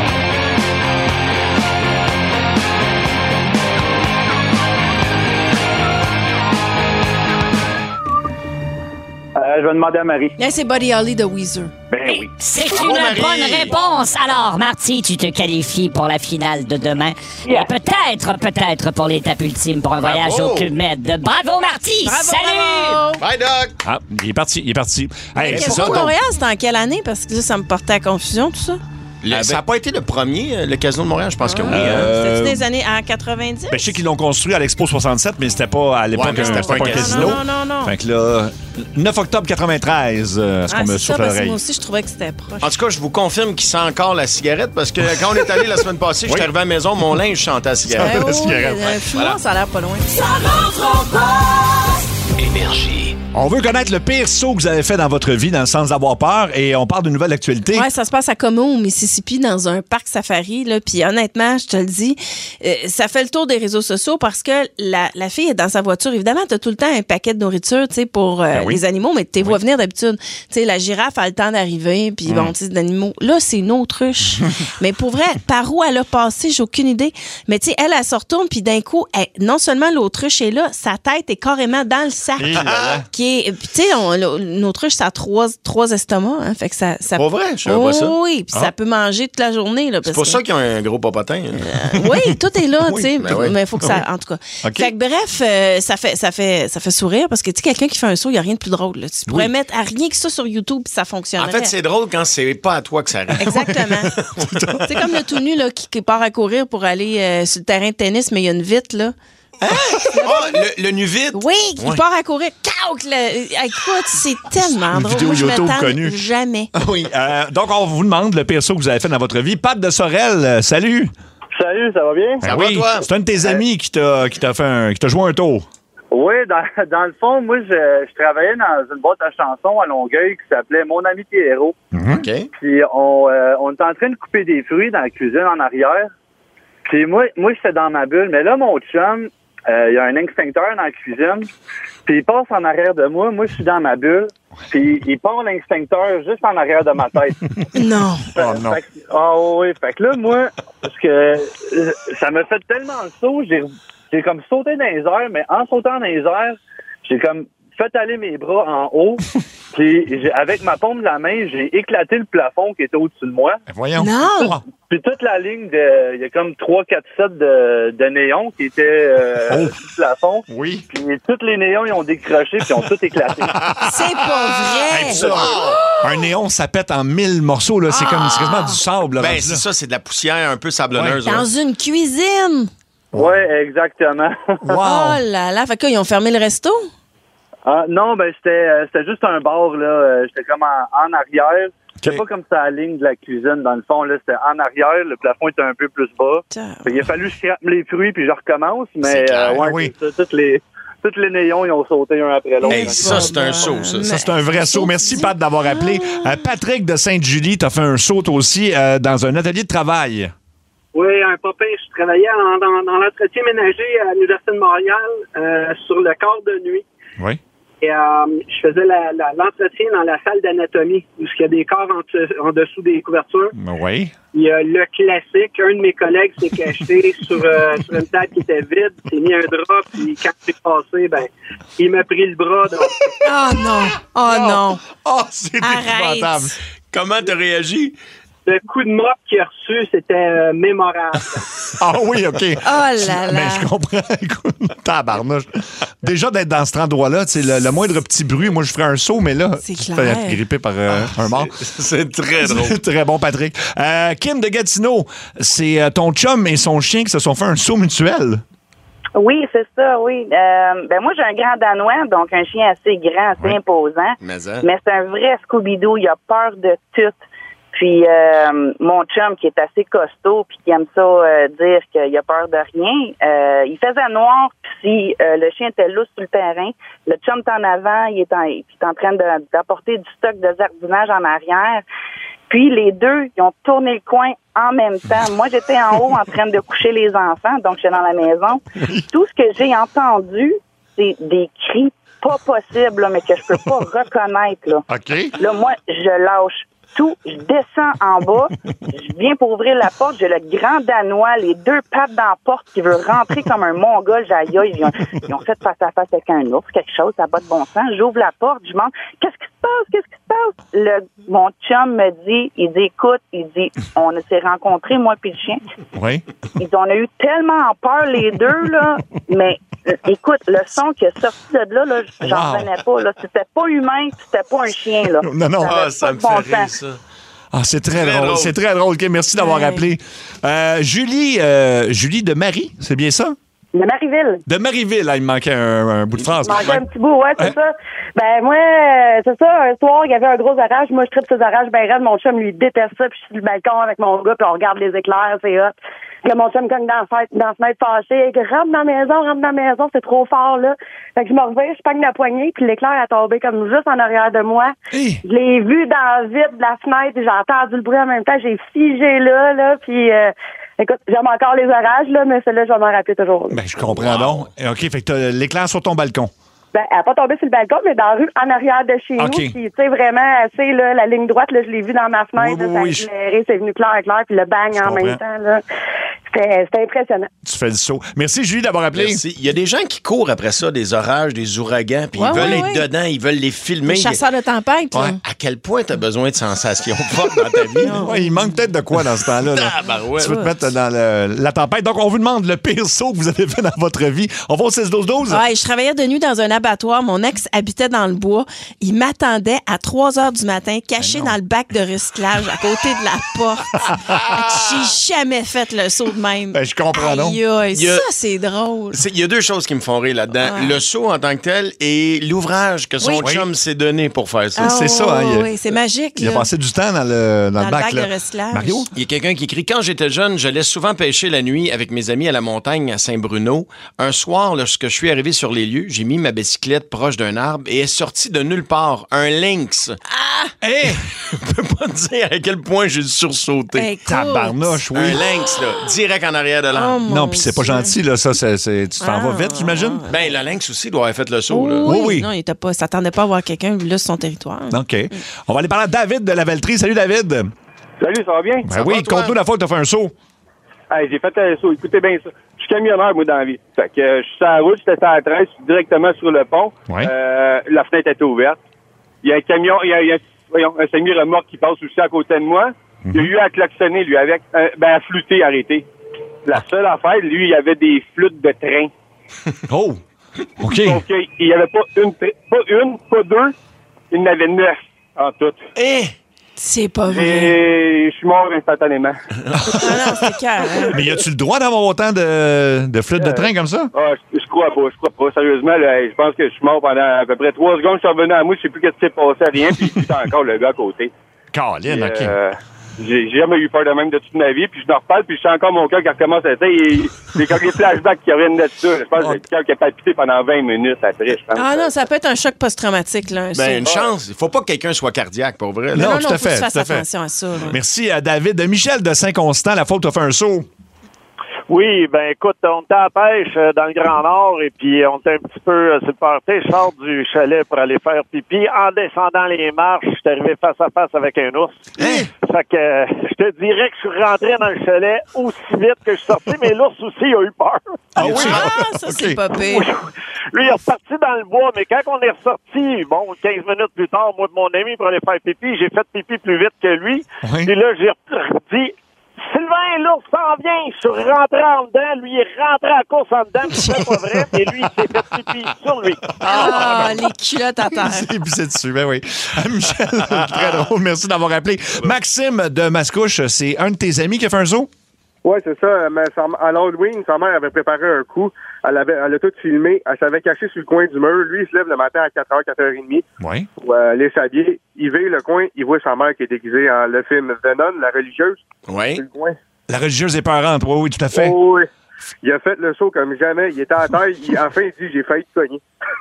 Euh, je vais demander à Marie. Là, c'est Buddy Holly de Weezer. Ben oui. C'est Bravo, une Marie. bonne réponse. Alors, Marty, tu te qualifies pour la finale de demain. Yeah. Et peut-être, peut-être pour l'étape ultime pour un Bravo. voyage au Club Med. Bravo, Marty! Bravo, Salut! bravo! Bye, Doc. Ah, il est parti, il est parti. Hey, Le c'est Casino ça, de donc. Montréal, c'était en quelle année? Parce que là, ça me portait à confusion, tout ça. Le- ça n'a pas été le premier, euh, le Casino de Montréal? Je pense que oui. hein. Euh, C'était des années en quatre-vingt-dix? Ben, je sais qu'ils l'ont construit à l'Expo soixante-sept, mais c'était pas à l'époque Ouais, mais un, c'était c'était pas pas un un casino. casino. Non, non, non, non. Fait que là, neuf octobre quatre-vingt-treize, euh, ce Ah, qu'on me c'est ça, souffle à parce que l'oreille. moi aussi, je trouvais que c'était proche. En tout cas, je vous confirme qu'il sent encore la cigarette parce que quand on est allé la semaine passée, je suis Oui. arrivé à la maison, mon linge chantait la cigarette. Eh oh, cigarette. le fumoir, ça a l'air pas loin. Ça rentre au poste. Énergie. On veut connaître le pire saut que vous avez fait dans votre vie, dans le sens d'avoir peur, et on parle de nouvelles actualités. Ouais, ça se passe à Como, au Mississippi, dans un parc safari. Là. Puis honnêtement, je te le dis, euh, ça fait le tour des réseaux sociaux parce que la, la fille est dans sa voiture. Évidemment, t'as tout le temps un paquet de nourriture, tu sais, pour euh, Ben oui. les animaux, mais tu les vois venir d'habitude. Tu sais, la girafe a le temps d'arriver, puis bon, tu sais, d'animaux. Là, c'est une autruche. Mais pour vrai, par où elle a passé, j'ai aucune idée. Mais tu sais, elle, elle se retourne, puis d'un coup, elle- non seulement l'autruche est là, sa tête est carrément dans le sac. Et là là. Qui est, puis tu sais, on- la- une autruche, ça a trois, trois estomacs, hein, fait que ça... ça Pas vrai? Je savais pas ça. Oui, puis Ah. ça peut manger toute la journée. Là, C'est parce pour que- ça qu'ils ont un gros popotin. hein. oui, tout est là, Oui, tu sais. ben oui. Mais il faut que ça. Oui. En tout cas. OK. Fait que bref, euh, ça, fait, ça, fait, ça fait sourire parce que, tu sais, quelqu'un qui fait un saut, il n'y a rien de plus drôle. Là. Tu pourrais Oui. mettre à rien que ça sur YouTube puis ça fonctionnerait. En fait, c'est drôle quand c'est pas à toi que ça arrive. Exactement. C'est comme le tout nu là, qui, qui part à courir pour aller euh, sur le terrain de tennis, mais il y a une vitre, là. Ah, le, le nu vide? Oui, qui Ouais. part à courir. Cauk, le- Écoute, c'est tellement Une drôle. vidéo Moi, je YouTube m'attends connue. jamais. Oui. euh, donc, on vous demande le pire saut que vous avez fait dans votre vie. Pat de Sorel, euh, salut. Salut, ça va bien? Ben oui, c'est un de tes amis qui t'a qui t'a fait un, qui t'a joué un tour. Oui, dans, dans le fond, moi, je, je travaillais dans une boîte à chansons à Longueuil qui s'appelait Mon ami Pierrot. OK. Puis on, euh, on était en train de couper des fruits dans la cuisine en arrière. Puis moi, moi j'étais dans ma bulle. Mais là, mon chum, euh, il y a un extincteur dans la cuisine. Puis il passe en arrière de moi. Moi, je suis dans ma bulle. Puis il part l'extincteur juste en arrière de ma tête. Non. Oh non. Fait que- Ah oui, fait que là, moi, parce que euh, ça m'a fait tellement le saut, j'ai, j'ai comme sauté dans les airs, mais en sautant dans les airs, j'ai comme fait aller mes bras en haut, puis j'ai- avec ma paume de la main, j'ai éclaté le plafond qui était au-dessus de moi. Ben voyons. Non! Puis toute la ligne de, il y a comme trois quatre sets de, de néons qui étaient euh, Oh. au-dessus du plafond. Oui. Puis tous les néons, ils ont décroché, puis ils ont tout éclaté. C'est pas Hey, vrai! puis ça, un néon, ça pète en mille morceaux. Là. C'est comme c'est quasiment du sable. Là, Ben, rendu c'est là. ça, c'est de la poussière un peu sablonneuse. Dans ouais. une cuisine! Ouais, exactement. Wow. Oh là là! Fait que là, ils ont fermé le resto? Ah, non, ben c'était euh, c'était juste un bar, là. Euh, J'étais comme en, en arrière. C'était Ok. pas comme ça la ligne de la cuisine, dans le fond, là. C'était en arrière. Le plafond était un peu plus bas. Putain. Fait qu'il a fallu que je scrape les fruits puis je recommence. C'est Mais clair, euh, ouais, oui. c'est ça. Toutes les, toutes les néons, ils ont sauté un après l'autre. Hey, ça, c'est un saut, ça. Ça, c'est un vrai saut. Merci, Pat, d'avoir appelé. Euh, Patrick de Sainte-Julie, t'as fait un saut aussi euh, dans un atelier de travail. Oui, un copain, je travaillais dans, dans, dans l'entretien ménager à l'Université de Montréal euh, sur le quart de nuit. Oui. Et euh, je faisais la, la, l'entretien dans la salle d'anatomie, où il y a des corps en, en dessous des couvertures. Oui. Il y a le classique. Un de mes collègues s'est caché sur, euh, sur une table qui était vide, s'est mis un drap, puis quand c'est passé, ben, il m'a pris le bras. Donc... Oh non! Oh non! Oh, c'est Arrête. épouvantable. Comment t'as réagi? Le coup de mop qu'il a reçu, c'était euh, mémorable. Ah oui, OK. Oh là là! Mais je comprends. Écoute, tabarnouche. Déjà, d'être dans cet endroit-là, tu sais, le, le moindre petit bruit, moi, je ferais un saut, mais là, C'est tu te clair. fais gripper par euh, un mort. C'est très drôle. Très bon, Patrick. Euh, Kim de Gatineau, c'est euh, ton chum et son chien qui se sont fait un saut mutuel. Oui, c'est ça, oui. Euh, ben moi, j'ai un grand Danois, donc un chien assez grand, assez Oui. imposant. Mais, hein? Mais c'est un vrai Scooby-Doo. Il a peur de tout. Puis euh, mon chum, qui est assez costaud, puis qui aime ça euh, dire qu'il a peur de rien, euh, il faisait noir, puis si euh, le chien était lousse sur le terrain, le chum est en avant, il est en, il est en train de, d'apporter du stock de jardinage en arrière. Puis les deux, ils ont tourné le coin en même temps. Moi, j'étais en haut en train de coucher les enfants, donc j'étais dans la maison. Tout ce que j'ai entendu, c'est des cris pas possibles, là, mais que je peux pas reconnaître. Là. OK. Là, moi, je lâche tout. Je descends en bas. Je viens pour ouvrir la porte. J'ai le grand Danois, les deux pattes dans la porte qui veut rentrer comme un Mongol. J'ai aïe, ils ont, ils ont fait face à face avec un ours, quelque chose, ça n'a pas de bon sens. J'ouvre la porte, je demande, qu'est-ce qui se passe? Qu'est-ce qui se passe? Le, mon chum me dit, il dit, écoute, il dit, on s'est rencontrés, moi puis le chien. Oui. Ils on a eu tellement peur, les deux, là, mais euh, écoute, le son qui est sorti de là, là j'en Wow. revenais pas. Là. C'était pas humain, c'était pas un chien. Là. Non, non. avait Ah, pas ça de me bon fait rire, sens. ça. Ah, c'est très, Très drôle. drôle. C'est très drôle. OK, merci d'avoir Ouais. appelé. Euh, Julie, euh, Julie de Marie, c'est bien ça? De Marieville. De Marieville, là, il me manquait un, un bout de phrase. Il manquait un petit bout, ouais, c'est Ouais. ça. Ben, moi, euh, c'est ça, un soir, il y avait un gros orage. Moi, je tripe ces orages ben raide. Mon chum, lui, déteste ça. Puis je suis sur le balcon avec mon gars, puis on regarde les éclairs, c'est hot. Puis là, mon chum cogne dans la fenêtre, dans la fenêtre fâché. Il rentre dans la maison, rentre dans la maison, c'est trop fort, là. Fait que je me reviens, je pogne la poignée, puis l'éclair a tombé comme juste en arrière de moi. Hey. Je l'ai vu dans le vide de la fenêtre, j'ai entendu le bruit en même temps. J'ai figé là, là, puis... Euh, écoute, j'aime encore les orages, là, mais celle-là, je vais m'en rappeler toujours. Ben, je comprends donc. OK, fait que t'as l'éclair sur ton balcon. Ben, elle n'a pas tombé sur le balcon, mais dans la rue, en arrière de chez OK. nous. Puis, tu sais, vraiment, assez, là, la ligne droite, là, je l'ai vu dans ma fenêtre. Oui, oui, là, oui, ça a éclairé, c'est venu clair, clair, puis le bang Je en comprends. même temps, là. C'était, c'était impressionnant. Tu fais le saut. Merci, Julie, d'avoir appelé. Merci. Il y a des gens qui courent après ça, des orages, des ouragans, puis Ouais, ils veulent ouais, être ouais. dedans, ils veulent les filmer. Les chasseurs de tempête, là. Ouais. À quel point tu as besoin de sensations fortes dans ta vie? Ouais, il manque peut-être de quoi dans ce temps-là. Là. Tabarouette. Tu veux te mettre dans le- la tempête. Donc, on vous demande le pire saut que vous avez fait dans votre vie. On va au six douze douze. Ouais, je travaillais de nuit dans un abattoir. Mon ex habitait dans le bois. Il m'attendait à trois heures du matin, caché dans le bac de recyclage à côté de la porte. Fait que J'ai jamais fait le saut de même. Ben, je comprends, non? Aïe, aïe, Il y a- ça, c'est drôle. C'est- Il y a deux choses qui me font rire là-dedans. Ouais. Le saut en tant que tel et l'ouvrage que son Oui. chum s'est donné pour faire ça. Ah, c'est ça, hein, il y a- oui, c'est magique. Il a là. passé du temps dans le, dans Dans le le bac. bac là. de recyclage. Mario? Il y a quelqu'un qui écrit « Quand j'étais jeune, j'allais souvent pêcher la nuit avec mes amis à la montagne à Saint-Bruno. Un soir, lorsque je suis arrivé sur les lieux, j'ai mis ma bicyclette proche d'un arbre et est sorti de nulle part un lynx. Ah! Hé! Je peux pas te dire à quel point j'ai sursauté. Écoute. Tabarnouche, oui. Un lynx, là, direct en arrière de l'arbre. Oh, mon Non, puis c'est pas Dieu. gentil, là. Ça, c'est, c'est- tu t'en Ah. vas vite, j'imagine? Ben, le lynx aussi doit avoir fait le saut. là. Oui, oui. Non, il était pas, s'attendait pas à voir quelqu'un là sur son territoire. OK. On va aller parler à David de la Valtrie. Salut, David. Salut, ça va bien? Ben oui, conte-nous la fois que t'as fait un saut. Hey, j'ai fait un saut. Écoutez bien ça. Je suis camionneur, moi, dans la vie. Fait que euh, je suis sur la route, j'étais sur la treize, directement sur le pont. Ouais. Euh, la fenêtre était ouverte. Il y a un camion, il y a, il y a voyons, un semi-remorque qui passe aussi à côté de moi. Il a eu à klaxonner, lui, avec, euh, ben, à flûter, arrêter. La seule affaire, lui, il y avait des flûtes de train. Oh! OK. Donc, euh, il n'y avait pas une, tra- pas une, pas deux, il y en avait neuf en tout. Eh! C'est pas vrai. Et je suis mort instantanément. Ah non, c'est cœur. Hein? Mais y a-tu le droit d'avoir autant de, de flûtes de train comme ça? Ah, je, je crois pas, je crois pas. Sérieusement, là, je pense que je suis mort pendant à peu près trois secondes. Je suis revenu à moi, je sais plus qu'est-ce qui s'est passé, rien, puis il était encore le gars à côté. Caroline, Puis, OK. euh, j'ai j'ai jamais eu peur de même de toute ma vie, puis je me reparle, puis je sens encore mon cœur qui recommence à ça. C'est comme les flashbacks qui reviennent de ça. Je pense que j'ai le cœur qui a palpité pendant vingt minutes après, je pense. Ah non, ça peut être un choc post-traumatique, là. un saut. Ben, une chance. Il faut pas que quelqu'un soit cardiaque, pour vrai. là. Non, non, tout non, à faut que fait, tu fasses tout à fait. attention à ça. là. Merci à David. Michel de Saint-Constant, la faute t'as fait un saut. Oui, ben écoute, on était à la pêche euh, dans le Grand Nord et puis on était un petit peu euh, sur le party. Je sors du chalet pour aller faire pipi. En descendant les marches, je suis arrivé face à face avec un ours. Hein? Fait que euh, je te dirais que je suis rentré dans le chalet aussi vite que je suis sorti, mais l'ours aussi a eu peur. Ah oui? Ah, ça, c'est pas pire. Lui, il est reparti dans le bois, mais quand on est ressorti, bon, quinze minutes plus tard, moi de mon ami pour aller faire pipi, j'ai fait pipi plus vite que lui. Oui. Et là, j'ai dit... Sylvain, l'ours s'en vient. Je suis rentré en dedans. Lui, il est rentré à la course en dedans. C'est pas vrai. Et lui, il s'est fait pipi sur lui. Ah, les culottes à terre. C'est pissé dessus, ben oui. Michel, très drôle. Merci d'avoir appelé. Maxime de Mascouche, c'est un de tes amis qui a fait un zoo? Oui, c'est ça. Mais sa, à l'Halloween, sa mère avait préparé un coup. Elle avait, elle a tout filmé. Elle s'avait cachée sur le coin du mur. Lui, il se lève le matin à quatre heures, quatre heures trente. Oui. Pour euh, aller s'habiller. Il veille le coin. Il voit sa mère qui est déguisée en le film Venom, la religieuse. Oui. Le coin. La religieuse épeurante. Oui, oui, tout à fait. Oh, oui. Il a fait le saut comme jamais. Il était à terre. Il, enfin, il dit, j'ai failli te cogner.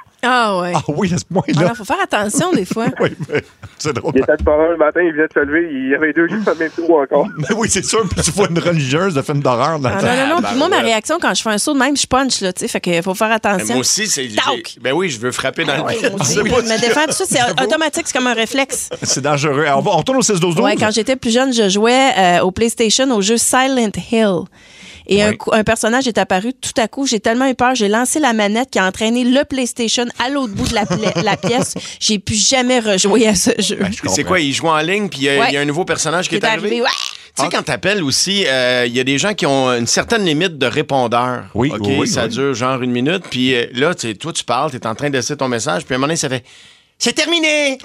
Ah ouais. Ah oui, à ce point-là. Alors, faut faire attention des fois. Oui, mais c'est drôle. Il était de pas le matin, il venait de se lever. Il y avait deux jours de même tour encore. Mais oui, c'est sûr. Puis tu vois une religieuse de film d'horreur dans Ah, le non, non, non. Ben, Puis moi, ma ouais. réaction quand je fais un saut de même, je punch, là, tu sais. Fait qu'il faut faire attention. Moi aussi, c'est. j'ai- Tac! Ben oui, je veux frapper dans le Ouais, pied. moi aussi. Je me défends, tout ça, c'est automatique, c'est comme un réflexe. C'est dangereux. Alors, on, va, on retourne au six douze douze. Ouais, quand j'étais plus jeune, je jouais euh, au PlayStation au jeu Silent Hill. Et un, cou- un personnage est apparu tout à coup. J'ai tellement eu peur. J'ai lancé la manette qui a entraîné le PlayStation à l'autre bout de la, pla- la pièce. J'ai plus jamais rejoué à ce jeu. C'est quoi, il joue en ligne, puis il y, a- Ouais. il y a un nouveau personnage qui est, Qui est arrivé, ouais. Tu sais, quand t'appelles aussi, euh, il y a des gens qui ont une certaine limite de répondeur. Oui, OK, oui, oui, ça oui. dure genre une minute, puis euh, là, tu sais, toi, tu parles, t'es en train de laisser ton message, puis à un moment donné, ça fait... C'est terminé!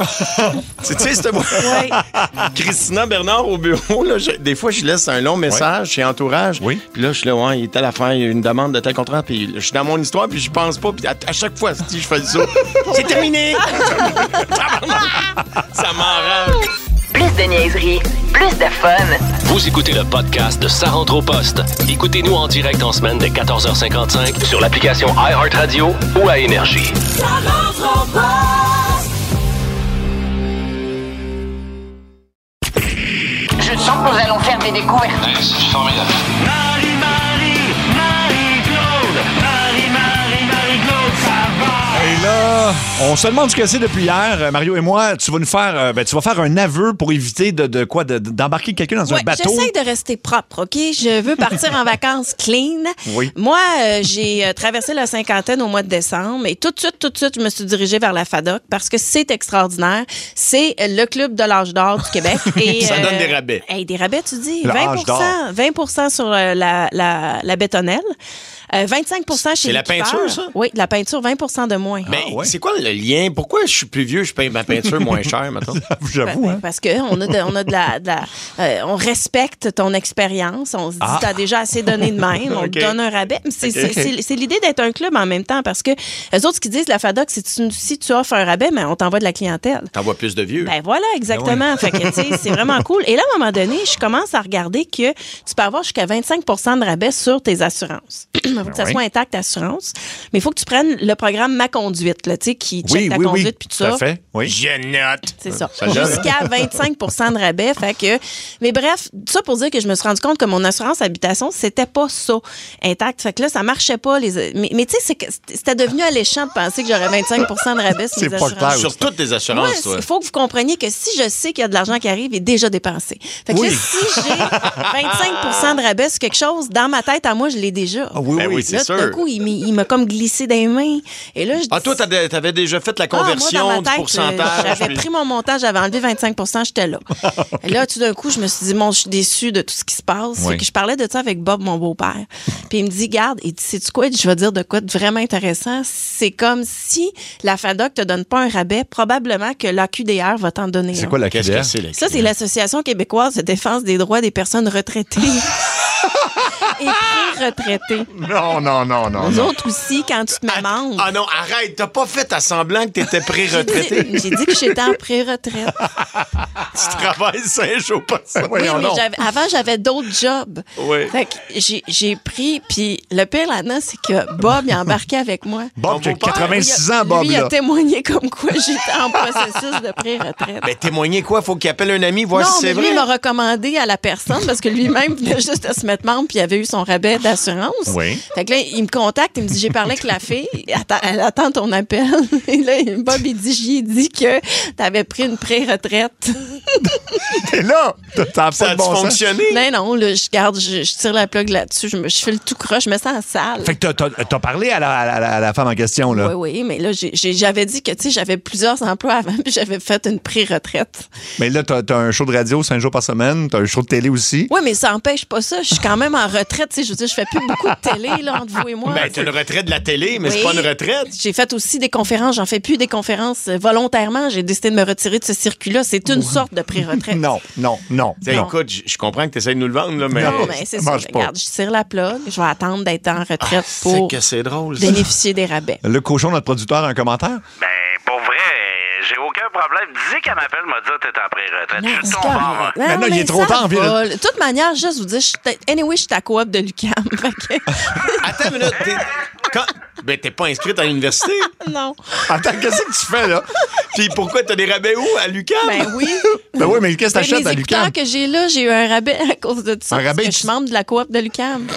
Tu sais, c'est moi. Christina Bernard au bureau, là, je- des fois, je laisse un long message chez Entourage. Oui. Puis là, je suis là, ouais, il est à la fin, il y a une demande de tel contrat, puis je suis dans mon histoire, puis je pense pas, puis à, à chaque fois, si je fais le saut, c'est terminé! Ça m'enrage. Plus de niaiserie, plus de fun. Vous écoutez le podcast de Ça rentre au poste. Écoutez-nous en direct en semaine dès quatorze heures cinquante-cinq sur l'application iHeartRadio ou à Énergie. Ça rentre au poste. Je sens que nous allons faire des découvertes. C'est formidable. Marie, Marie, Marie-Claude. Marie, Marie, Marie-Claude, ça va. Et là, on se demande ce que c'est depuis hier, euh, Mario et moi. Tu vas nous faire, euh, ben, tu vas faire un aveu pour éviter de, de quoi, de- d'embarquer quelqu'un dans Ouais, un bateau. j'essaie de rester propre, OK? Je veux partir en vacances clean. Oui. Moi, euh, j'ai euh, traversé la cinquantaine au mois de décembre et tout de suite, tout de suite, je me suis dirigée vers la FADOC parce que c'est extraordinaire. C'est euh, le club de l'âge d'or du Québec. Et, Ça euh, donne des rabais. Hey, des rabais, tu dis? Le vingt âge d'or. vingt pour cent sur euh, la, la, la bétonnelle. Euh, vingt-cinq pour cent chez C'est la l'équipeur. peinture, ça? Oui, la peinture, vingt pour cent de moins. Mais c'est quoi le lien? Pourquoi je suis plus vieux, je paye ma peinture moins chère, maintenant? J'avoue, Ben, hein? Parce qu'on a de, on a de la. de la- euh, on respecte ton expérience. On se dit, Ah. t'as déjà assez donné de même. On OK. te donne un rabais. Mais C'est OK. c'est- c'est- c'est l'idée d'être un club en même temps parce que les autres, ce qu'ils disent, la FADOC, c'est tu- si tu offres un rabais, mais on t'envoie de la clientèle. T'envoies plus de vieux. Ben voilà, exactement. Fait que, tu sais, c'est vraiment cool. Et là, à un moment donné, je commence à regarder que tu peux avoir jusqu'à vingt-cinq pour cent de rabais sur tes assurances. Il faut que ça oui. soit intact, assurance. Mais il faut que tu prennes le programme Ma Conduite, là, tu sais, qui check Oui, ta oui, oui. conduite puis tout Tout à ça. fait. Oui. Je note. C'est ça. Ça donne. Jusqu'à vingt-cinq pour cent de rabais. Fait que, mais bref, ça pour dire que je me suis rendu compte que mon assurance habitation, c'était pas ça intact. Fait que là, ça marchait pas. Les, mais mais tu sais, c'est que c'était devenu alléchant de penser que j'aurais vingt-cinq pour cent de rabais sur C'est mes pas assurances. clair. Sur toutes tes assurances, toi. Il faut que vous compreniez que si je sais qu'il y a de l'argent qui arrive, il est déjà dépensé. Fait que Oui. là, si j'ai vingt-cinq pour cent de rabais sur quelque chose, dans ma tête, à moi, je l'ai déjà. oui, Ben oui. oui, c'est Là, tout d'un sûr. coup, il, m'a- il m'a comme glissé dans les mains. Et là, je Ah, toi, t'avais t'avais déjà fait la ah, moi, conversion dans ma du tête, pourcentage. euh, J'avais puis- pris mon montant, j'avais enlevé vingt-cinq pour cent, j'étais là. Et là, tout d'un coup, je me suis dit, bon, je suis déçue de tout ce qui se passe. Oui. Fait que je parlais de ça avec Bob, mon beau-père. Puis il me dit, garde, il dit, sais-tu quoi? Il dit, je vais dire de quoi de vraiment intéressant. C'est comme si la FADOC te donne pas un rabais, probablement que l'A Q D R va t'en donner C'est un. quoi la Qu'est-ce Q D R? que c'est, la Ça, c'est l'Association québécoise de défense des droits des personnes retraitées. Et pré-retraitées. Non, non, non, non. Nous non. autres aussi, quand tu te mets membre. Ah non, arrête, t'as pas fait à semblant que t'étais pré-retraité. J'ai dit que j'étais en pré-retraite. Tu travailles cinq jours par semaine. Oui, mais j'avais- avant, j'avais d'autres jobs. Oui. Fait que j'ai, j'ai pris, puis le pire là-dedans, c'est que Bob, il a embarqué avec moi. Bob, j'ai quatre-vingt-six ans, Bob, Lui, il là. a témoigné comme quoi j'étais en processus de pré-retraite. Ben, témoigner quoi? Faut qu'il appelle un ami, voir non, si c'est mais lui, vrai. il m'a recommandé à la personne parce que lui-même venait juste de se mettre membre puis il avait eu son rabais d'assurance. Oui. Fait que là, il me contacte, il me dit j'ai parlé avec la fille, attends, elle attend ton appel. Et là, Bob, il dit j'y ai dit que t'avais pris une pré-retraite. Et là, t'as pas Ça de a bon sens. fonctionné? Non, non, là, je garde, je, je tire la plug là-dessus, je, me, je fais le tout croche, je me sens sale. Fait que t'as, t'as, t'as parlé à la, à, la, à la femme en question, là. Oui, oui, mais là, j'ai- j'ai- j'avais dit que, tu sais, j'avais plusieurs emplois avant, puis j'avais fait une pré-retraite. Mais là, t'as, t'as un show de radio cinq jours par semaine, t'as un show de télé aussi. Oui, mais ça n'empêche pas ça. Je suis quand même en retraite, tu sais, je veux dire, je fais plus beaucoup de télé, là, entre vous et moi. Ben, t'as une retraite de la télé, mais c'est Oui. pas une retraite. J'ai fait aussi des conférences. J'en fais plus des conférences euh, volontairement. J'ai décidé de me retirer de ce circuit-là. C'est une sorte de pré-retraite. Non, non, non. T'sais, non. écoute, j- je comprends que tu essaies de nous le vendre, là, mais. Non, mais c'est ça. marche pas. Regarde, je tire la plug. Je vais attendre d'être en retraite C'est pour que c'est drôle, ça. bénéficier des rabais. Le cochon, notre producteur, a un commentaire? Ben, pour vrai, euh, j'ai aucun problème. Dis qu'elle m'appelle, m'a dit que t'es en pré-retraite. Non, Je suis c'est tombé en correct. mode. Non, Mais non, il mais est trop ça tard, Ville. va. De toute manière, juste vous dire, je suis- anyway, je suis à coop de l'U Q A M. Fait que- Attends une minute. T'es... Quand... Ben, t'es pas inscrite à l'université. non. Attends, qu'est-ce que tu fais, là? Puis pourquoi t'as des rabais où? À l'U Q A M? Ben oui. Ben oui, mais qu'est-ce que Ben, t'achètes les à l'U Q A M? écouteurs que j'ai là, j'ai eu un rabais à cause de ça. Un rabais parce que étu- je suis membre de la coop de l'U Q A M.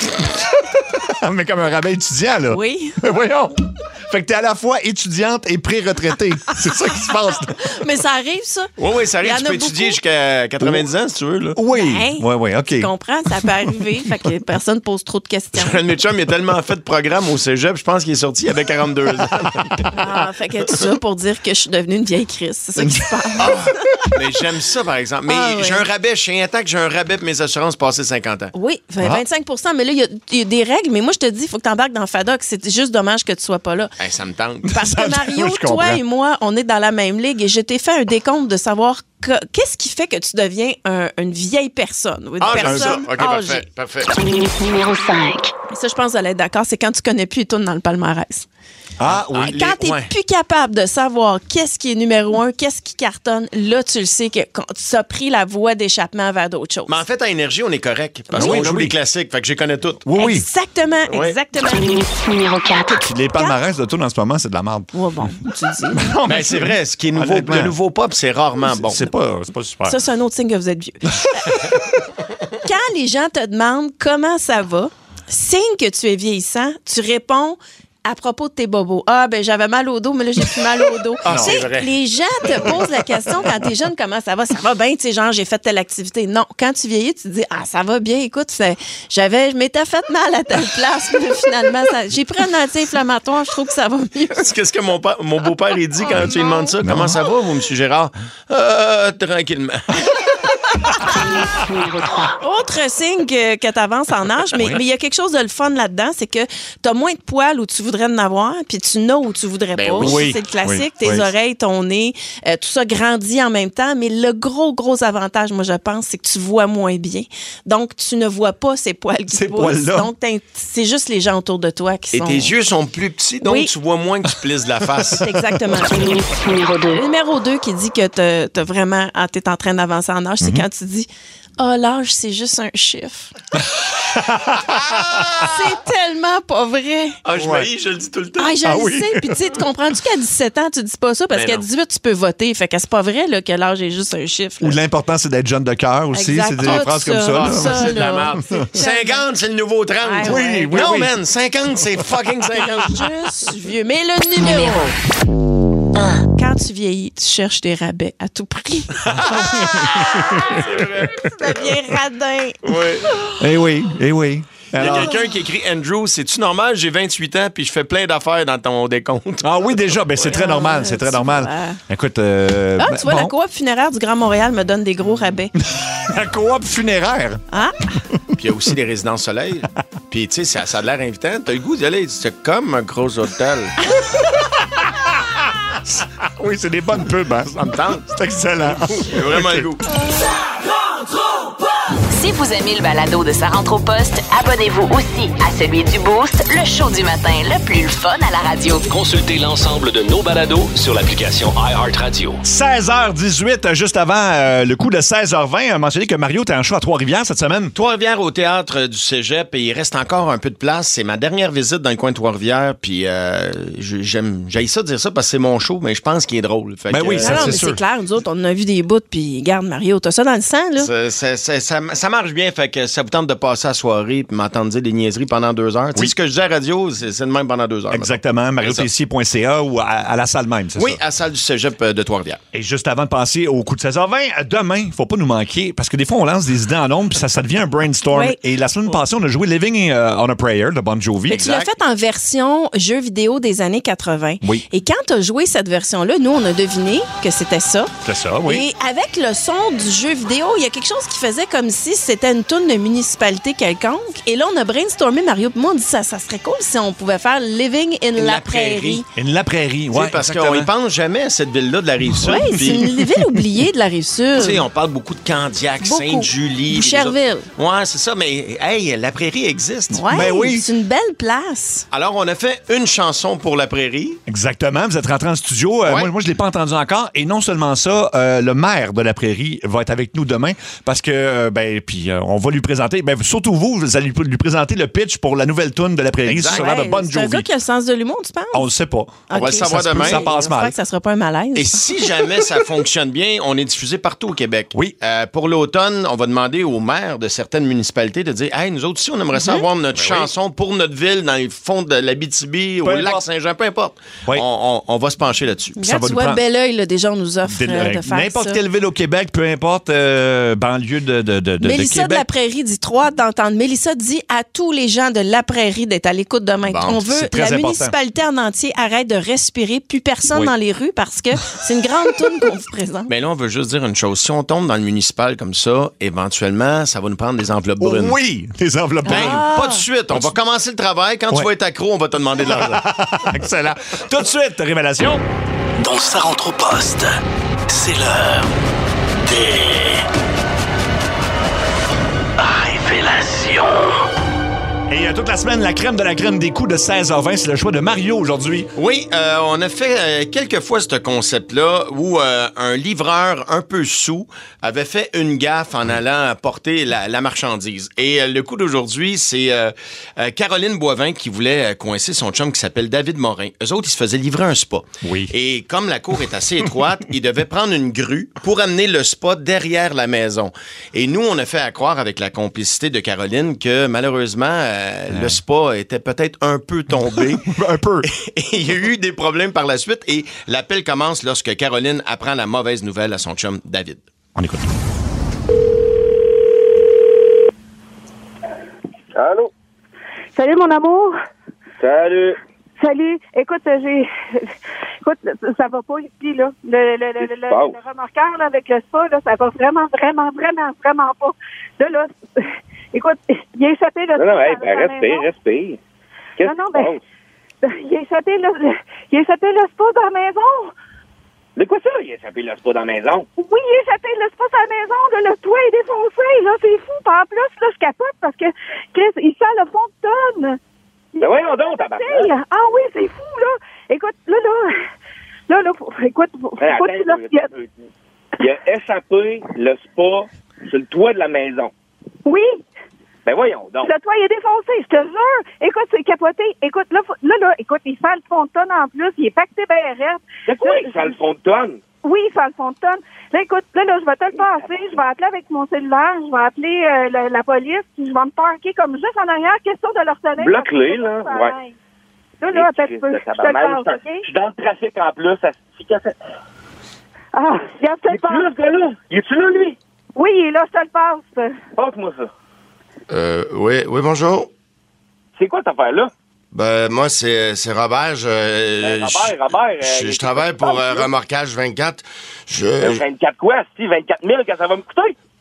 Mais comme un rabais étudiant, là. Oui. Ben voyons. Fait que t'es à la fois étudiante et pré-retraitée. C'est ça qui se passe, là. Mais ça arrive, ça. Oui, oui, ça Il y arrive. en Tu peux a étudier beaucoup. jusqu'à quatre-vingt-dix ans, si tu veux, là. Oui. Ben, Oui, oui, OK. Tu comprends? Ça peut arriver. Fait que personne pose trop de questions. Un de mes chums, il a tellement fait de programme au cégep, je pense qu'il est sorti, il avait quarante-deux ans. Ah, fait que tout ça pour dire que je suis devenue une vieille Chris. C'est ça qui se passe. Mais j'aime ça, par exemple. Mais Ah, ouais. j'ai un rabais, je suis intact, j'ai un rabais pour mes assurances passées cinquante ans. Oui, fait Ah. vingt-cinq pour cent. Mais là, il y a- il y, a des règles. Mais moi, je te dis, il faut que tu embarques dans FADOC. C'est juste dommage que tu sois pas là. Hey, ça me tente. Parce que Mario, Je toi comprends. et moi, on est dans la même ligue et je t'ai fait un décompte de savoir que- qu'est-ce qui fait que tu deviens un- une vieille personne ou une Ah, j'aime ça. personne OK, âgée. parfait, parfait. Numéro cinq. Ça, je pense que vous allez être d'accord, c'est quand tu connais plus les tunes dans le palmarès. Ah oui. Quand tu n'es plus capable de savoir qu'est-ce qui est numéro un, qu'est-ce qui cartonne, là, tu le sais que quand tu as pris la voie d'échappement vers d'autres choses. Mais en fait, à Énergie, on est correct. Parce Oui, qu'on oui, joue oui. les classiques. Fait que je les connais toutes. Oui, oui. Exactement, Oui. exactement. Numéro quatre. Puis les palmarès de tout en ce moment, c'est de la merde. Ouais, bon, tu dis. Non, Ben, c'est vrai. Ce qui est nouveau, Honnêtement. le nouveau pop, c'est rarement bon. C'est pas, c'est pas super. Ça, c'est un autre signe que vous êtes vieux. Quand les gens te demandent comment ça va, signe que tu es vieillissant, tu réponds à propos de tes bobos. Ah, ben j'avais mal au dos, mais là, j'ai plus mal au dos. Ah, Tu c'est sais, vrai. les gens te posent la question quand t'es jeune, comment ça va? Ça va bien, tu sais, genre, j'ai fait telle activité. Non, quand tu vieillis, tu te dis, ah, ça va bien, écoute, c'est- j'avais, je m'étais fait mal à telle place, puis là, finalement, ça- j'ai pris un anti-inflammatoire, je trouve que ça va mieux. C'est qu'est-ce que mon, pa- mon beau-père il dit quand tu lui demandes ça? Comment ça va, vous, M. Gérard? Euh, tranquillement. Autre signe que, que tu avances en âge, mais mais il y a quelque chose de le fun là-dedans, c'est que tu as moins de poils où tu voudrais en avoir, puis tu n'as où tu voudrais Ben pas. oui. Ça, Oui. c'est le classique. Oui. Tes Oui. oreilles, ton nez, euh, tout ça grandit en même temps, mais le gros, gros avantage, moi, je pense, c'est que tu vois moins bien. Donc, tu ne vois pas ces poils qui Ces poussent. poils-là. Donc, t'in- c'est juste les gens autour de toi qui Et sont... tes yeux sont plus petits, donc Oui. tu vois moins que tu plisses de la face. Exactement. Numéro deux. Numéro deux qui dit que t'as- t'as vraiment, ah, t'es en train d'avancer en âge, c'est quand tu dis, ah, l'âge, c'est juste un chiffre. C'est tellement pas vrai. Ah, je Ouais. m'haïs, je le dis tout le temps. Ah, je Ah le oui. sais. Puis, tu sais, tu comprends-tu qu'à dix-sept ans, tu dis pas ça? Parce Ben qu'à non. dix-huit, tu peux voter. Fait que c'est pas vrai là, que l'âge est juste un chiffre. là. Ou l'important, c'est d'être jeune de cœur aussi. Exact. C'est des Tout phrases comme ça. ça. là. Ah, ça, C'est de la là. merde. cinquante, c'est le nouveau trente. Ah, Oui, ouais. oui, non, oui. man, cinquante, c'est fucking cinquante. Juste vieux. Mais le numéro un. Quand tu vieillis, tu cherches des rabais à tout prix. C'est vrai. Tu deviens radin. Oui. Eh oui, eh oui. Il y a Alors- quelqu'un qui écrit Andrew, c'est-tu normal? J'ai vingt-huit ans puis je fais plein d'affaires dans ton décompte. Ah oui, déjà, ben c'est très normal, c'est très tu normal. vois. Écoute, euh, Ah, ben, tu vois, la bon. coop funéraire du Grand Montréal me donne des gros rabais. La coop funéraire. Ah, Puis il y a aussi des résidences soleil. Puis tu sais, ça, ça a l'air invitant. T'as le goût d'y aller. C'est comme un gros hôtel. Oui, c'est des bonnes pubs, hein. Ça me tente. C'est excellent. J'ai vraiment Ok. le goût. Ça rentre au poste. Si vous aimez le balado de Sa rentre au poste, abonnez-vous aussi à celui du Boost, le show du matin le plus le fun à la radio. Consultez l'ensemble de nos balados sur l'application iHeartRadio. seize heures dix-huit, juste avant euh, le coup de seize heures vingt, a mentionné que Mario était en show à Trois-Rivières cette semaine. Trois-Rivières au théâtre du Cégep, et il reste encore un peu de place. C'est ma dernière visite dans le coin de Trois-Rivières, puis euh, j'aime, j'haïs ça dire ça parce que c'est mon show, mais je pense qu'il est drôle. Fait ben que, oui, ça, non, c'est mais sûr. c'est clair, nous autres, on a vu des bouts, puis garde Mario, t'as ça dans le sang, là? Ça, ça, ça, ça, ça marche bien, fait que ça vous tente de passer la soirée puis m'entendre dire des niaiseries pendant deux heures. Oui. Tu sais, ce que je dis à la radio, c'est, c'est de même pendant deux heures. Exactement, mario tessier point c a ou à, à la salle même, c'est oui, ça? Oui, à la salle du Cégep de Trois-Rivières. Et juste avant de passer au coup de seize heures vingt, demain, il faut pas nous manquer, parce que des fois, on lance des idées en nombre, puis ça, ça devient un brainstorm. Oui. Et la semaine passée, on a joué Living on a Prayer de Bon Jovi. Mais tu l'as fait en version jeu vidéo des années quatre-vingt. Oui. Et quand tu as joué cette version-là, nous, on a deviné que c'était ça. C'est ça, oui. Et avec le son du jeu vidéo, il y a quelque chose qui faisait comme si c'était une toune de municipalité quelconque. Et là, on a brainstormé, Mario et moi, on dit ça, ça serait cool si on pouvait faire Living in la, la prairie. In la prairie, oui. Parce exactement. qu'on y pense jamais à cette ville-là de la Rive-Sud. Oui, pis... c'est une ville oubliée de la Rive-Sud. Tu sais, on parle beaucoup de Candiac, Beaucoup. Sainte-Julie. Boucherville. Oui, c'est ça, mais hey, la prairie existe. Ouais, ben oui. C'est une belle place. Alors, on a fait une chanson pour la prairie. Exactement. Vous êtes rentré en studio. Euh, ouais. Moi, moi je ne l'ai pas entendu encore. Et non seulement ça, euh, le maire de la prairie va être avec nous demain parce que, euh, ben, puis euh, on va lui présenter, ben, surtout vous, vous allez lui présenter le pitch pour la nouvelle toune de la prairie Exact. sur l'air de Ouais, Bon c'est un Jovi. gars qui a le sens de l'humour, tu penses? On le sait pas. On va le savoir ça se peut demain. que Ça passe J'espère mal. que ça sera pas un malaise. Et si jamais ça fonctionne bien, on est diffusé partout au Québec. Oui. Euh, pour l'automne, on va demander aux maires de certaines municipalités de dire « Hey, nous autres aussi, on aimerait ça avoir notre Ben chanson oui. pour notre ville, dans les fonds de l'Abitibi, au lac importe. Saint-Jean, peu importe. Oui. On, on, on va se pencher là-dessus. Regarde, va tu nous vois, prendre- bel oeil, là, déjà, on nous offre Des- euh, de faire N'importe ça. quelle ville au Québec, peu importe, euh, banlieue de, de, de, de Mélissa de, Québec. la Prairie dit trois d'entendre. Mélissa dit à tous les gens de la Prairie d'être à l'écoute demain. Bon, on veut c'est très la important. municipalité en entier arrête de respirer, plus personne Oui. dans les rues parce que c'est une grande toune qu'on vous présente. Mais là, on veut juste dire une chose. Si on tombe dans le municipal comme ça, éventuellement, ça va nous prendre des enveloppes Oh brunes. oui, les enveloppes. Ben, Ah. pas de suite. On va commencer le travail. Quand Ouais. tu vas être accro, on va te demander de l'argent. Excellent. Tout de suite, révélation. Dans Sa rentre au poste, c'est l'heure des révélations. Et euh, toute la semaine, la crème de la crème des coups de seize heures vingt, c'est le choix de Mario aujourd'hui. Oui, euh, on a fait euh, quelques fois ce concept-là où euh, un livreur un peu saoul avait fait une gaffe en allant porter la, la marchandise. Et euh, le coup d'aujourd'hui, c'est euh, euh, Caroline Boivin qui voulait euh, coincer son chum qui s'appelle David Morin. Eux autres, ils se faisaient livrer un spa. Oui. Et comme la cour est assez étroite, ils devaient prendre une grue pour amener le spa derrière la maison. Et nous, on a fait à croire avec la complicité de Caroline que malheureusement, euh, le spa était peut-être un peu tombé. un peu. Et il y a eu des problèmes par la suite et l'appel commence lorsque Caroline apprend la mauvaise nouvelle à son chum David. On écoute. Allô? Salut, mon amour. Salut. Salut. Écoute, euh, j'ai. Écoute, ça va pas ici, là. Le, le, le, le, le, Oh. le remorqueur, là, avec le spa, là, ça va vraiment, vraiment, vraiment, vraiment pas. Là, là. Écoute, il a échappé, là. Non, non, hey, dans ben, la respire, maison. respire. Qu'est-ce Non, non, qui se ben. passe? Il a échappé, là. le- Il a échappé le spa dans la maison. De quoi ça? Il a échappé le spa dans la maison. Oui, il a échappé le spa dans la maison, là. Le toit est défoncé, là. C'est fou. Puis en plus, là, je capote parce que, Chris, il sent le fond de tonne. Ben voyons donc, tabarnak. Ah oui, c'est fou, là. Écoute, là, là. Là, là, faut, écoute, faut, Hey, faut attends, que tu leur il a- il a échappé le spa sur le toit de la maison. Oui. Ben voyons donc. Le toit il est défoncé, je te jure. Écoute, c'est capoté. Écoute, là, faut- là, là, écoute, il fait le fond de tonne en plus. Il est pacté bien raide. C'est quoi, Là, il fait le fond de tonne? Oui, il fait le fond de tonne. Là, écoute, là, là, je vais te le passer. Je vais appeler avec mon cellulaire. Je vais appeler euh, la, la police. Puis je vais me parquer comme juste en arrière. Question de leur sonner. Bloque-les, là. Ouais. Là, là, attends un Christ peu. de Je te le tabarnak, passe, je OK? suis dans le trafic en plus. Ça se fait. Ah, regarde, je te le Il est-tu là, passe. ce gars-là? Il est-tu là, lui? Oui, il est là, je te le passe. Passe-moi ça. Euh, oui, oui, bonjour. C'est quoi cette affaire-là? Ben, moi, c'est, c'est Robert. Je, Ben, Robert, je- Robert, je, euh, je travaille pour qu'est-ce euh, que tu Remorquage vingt-quatre. Je, Euh, vingt-quatre quoi? Si, vingt-quatre mille que ça va me coûter?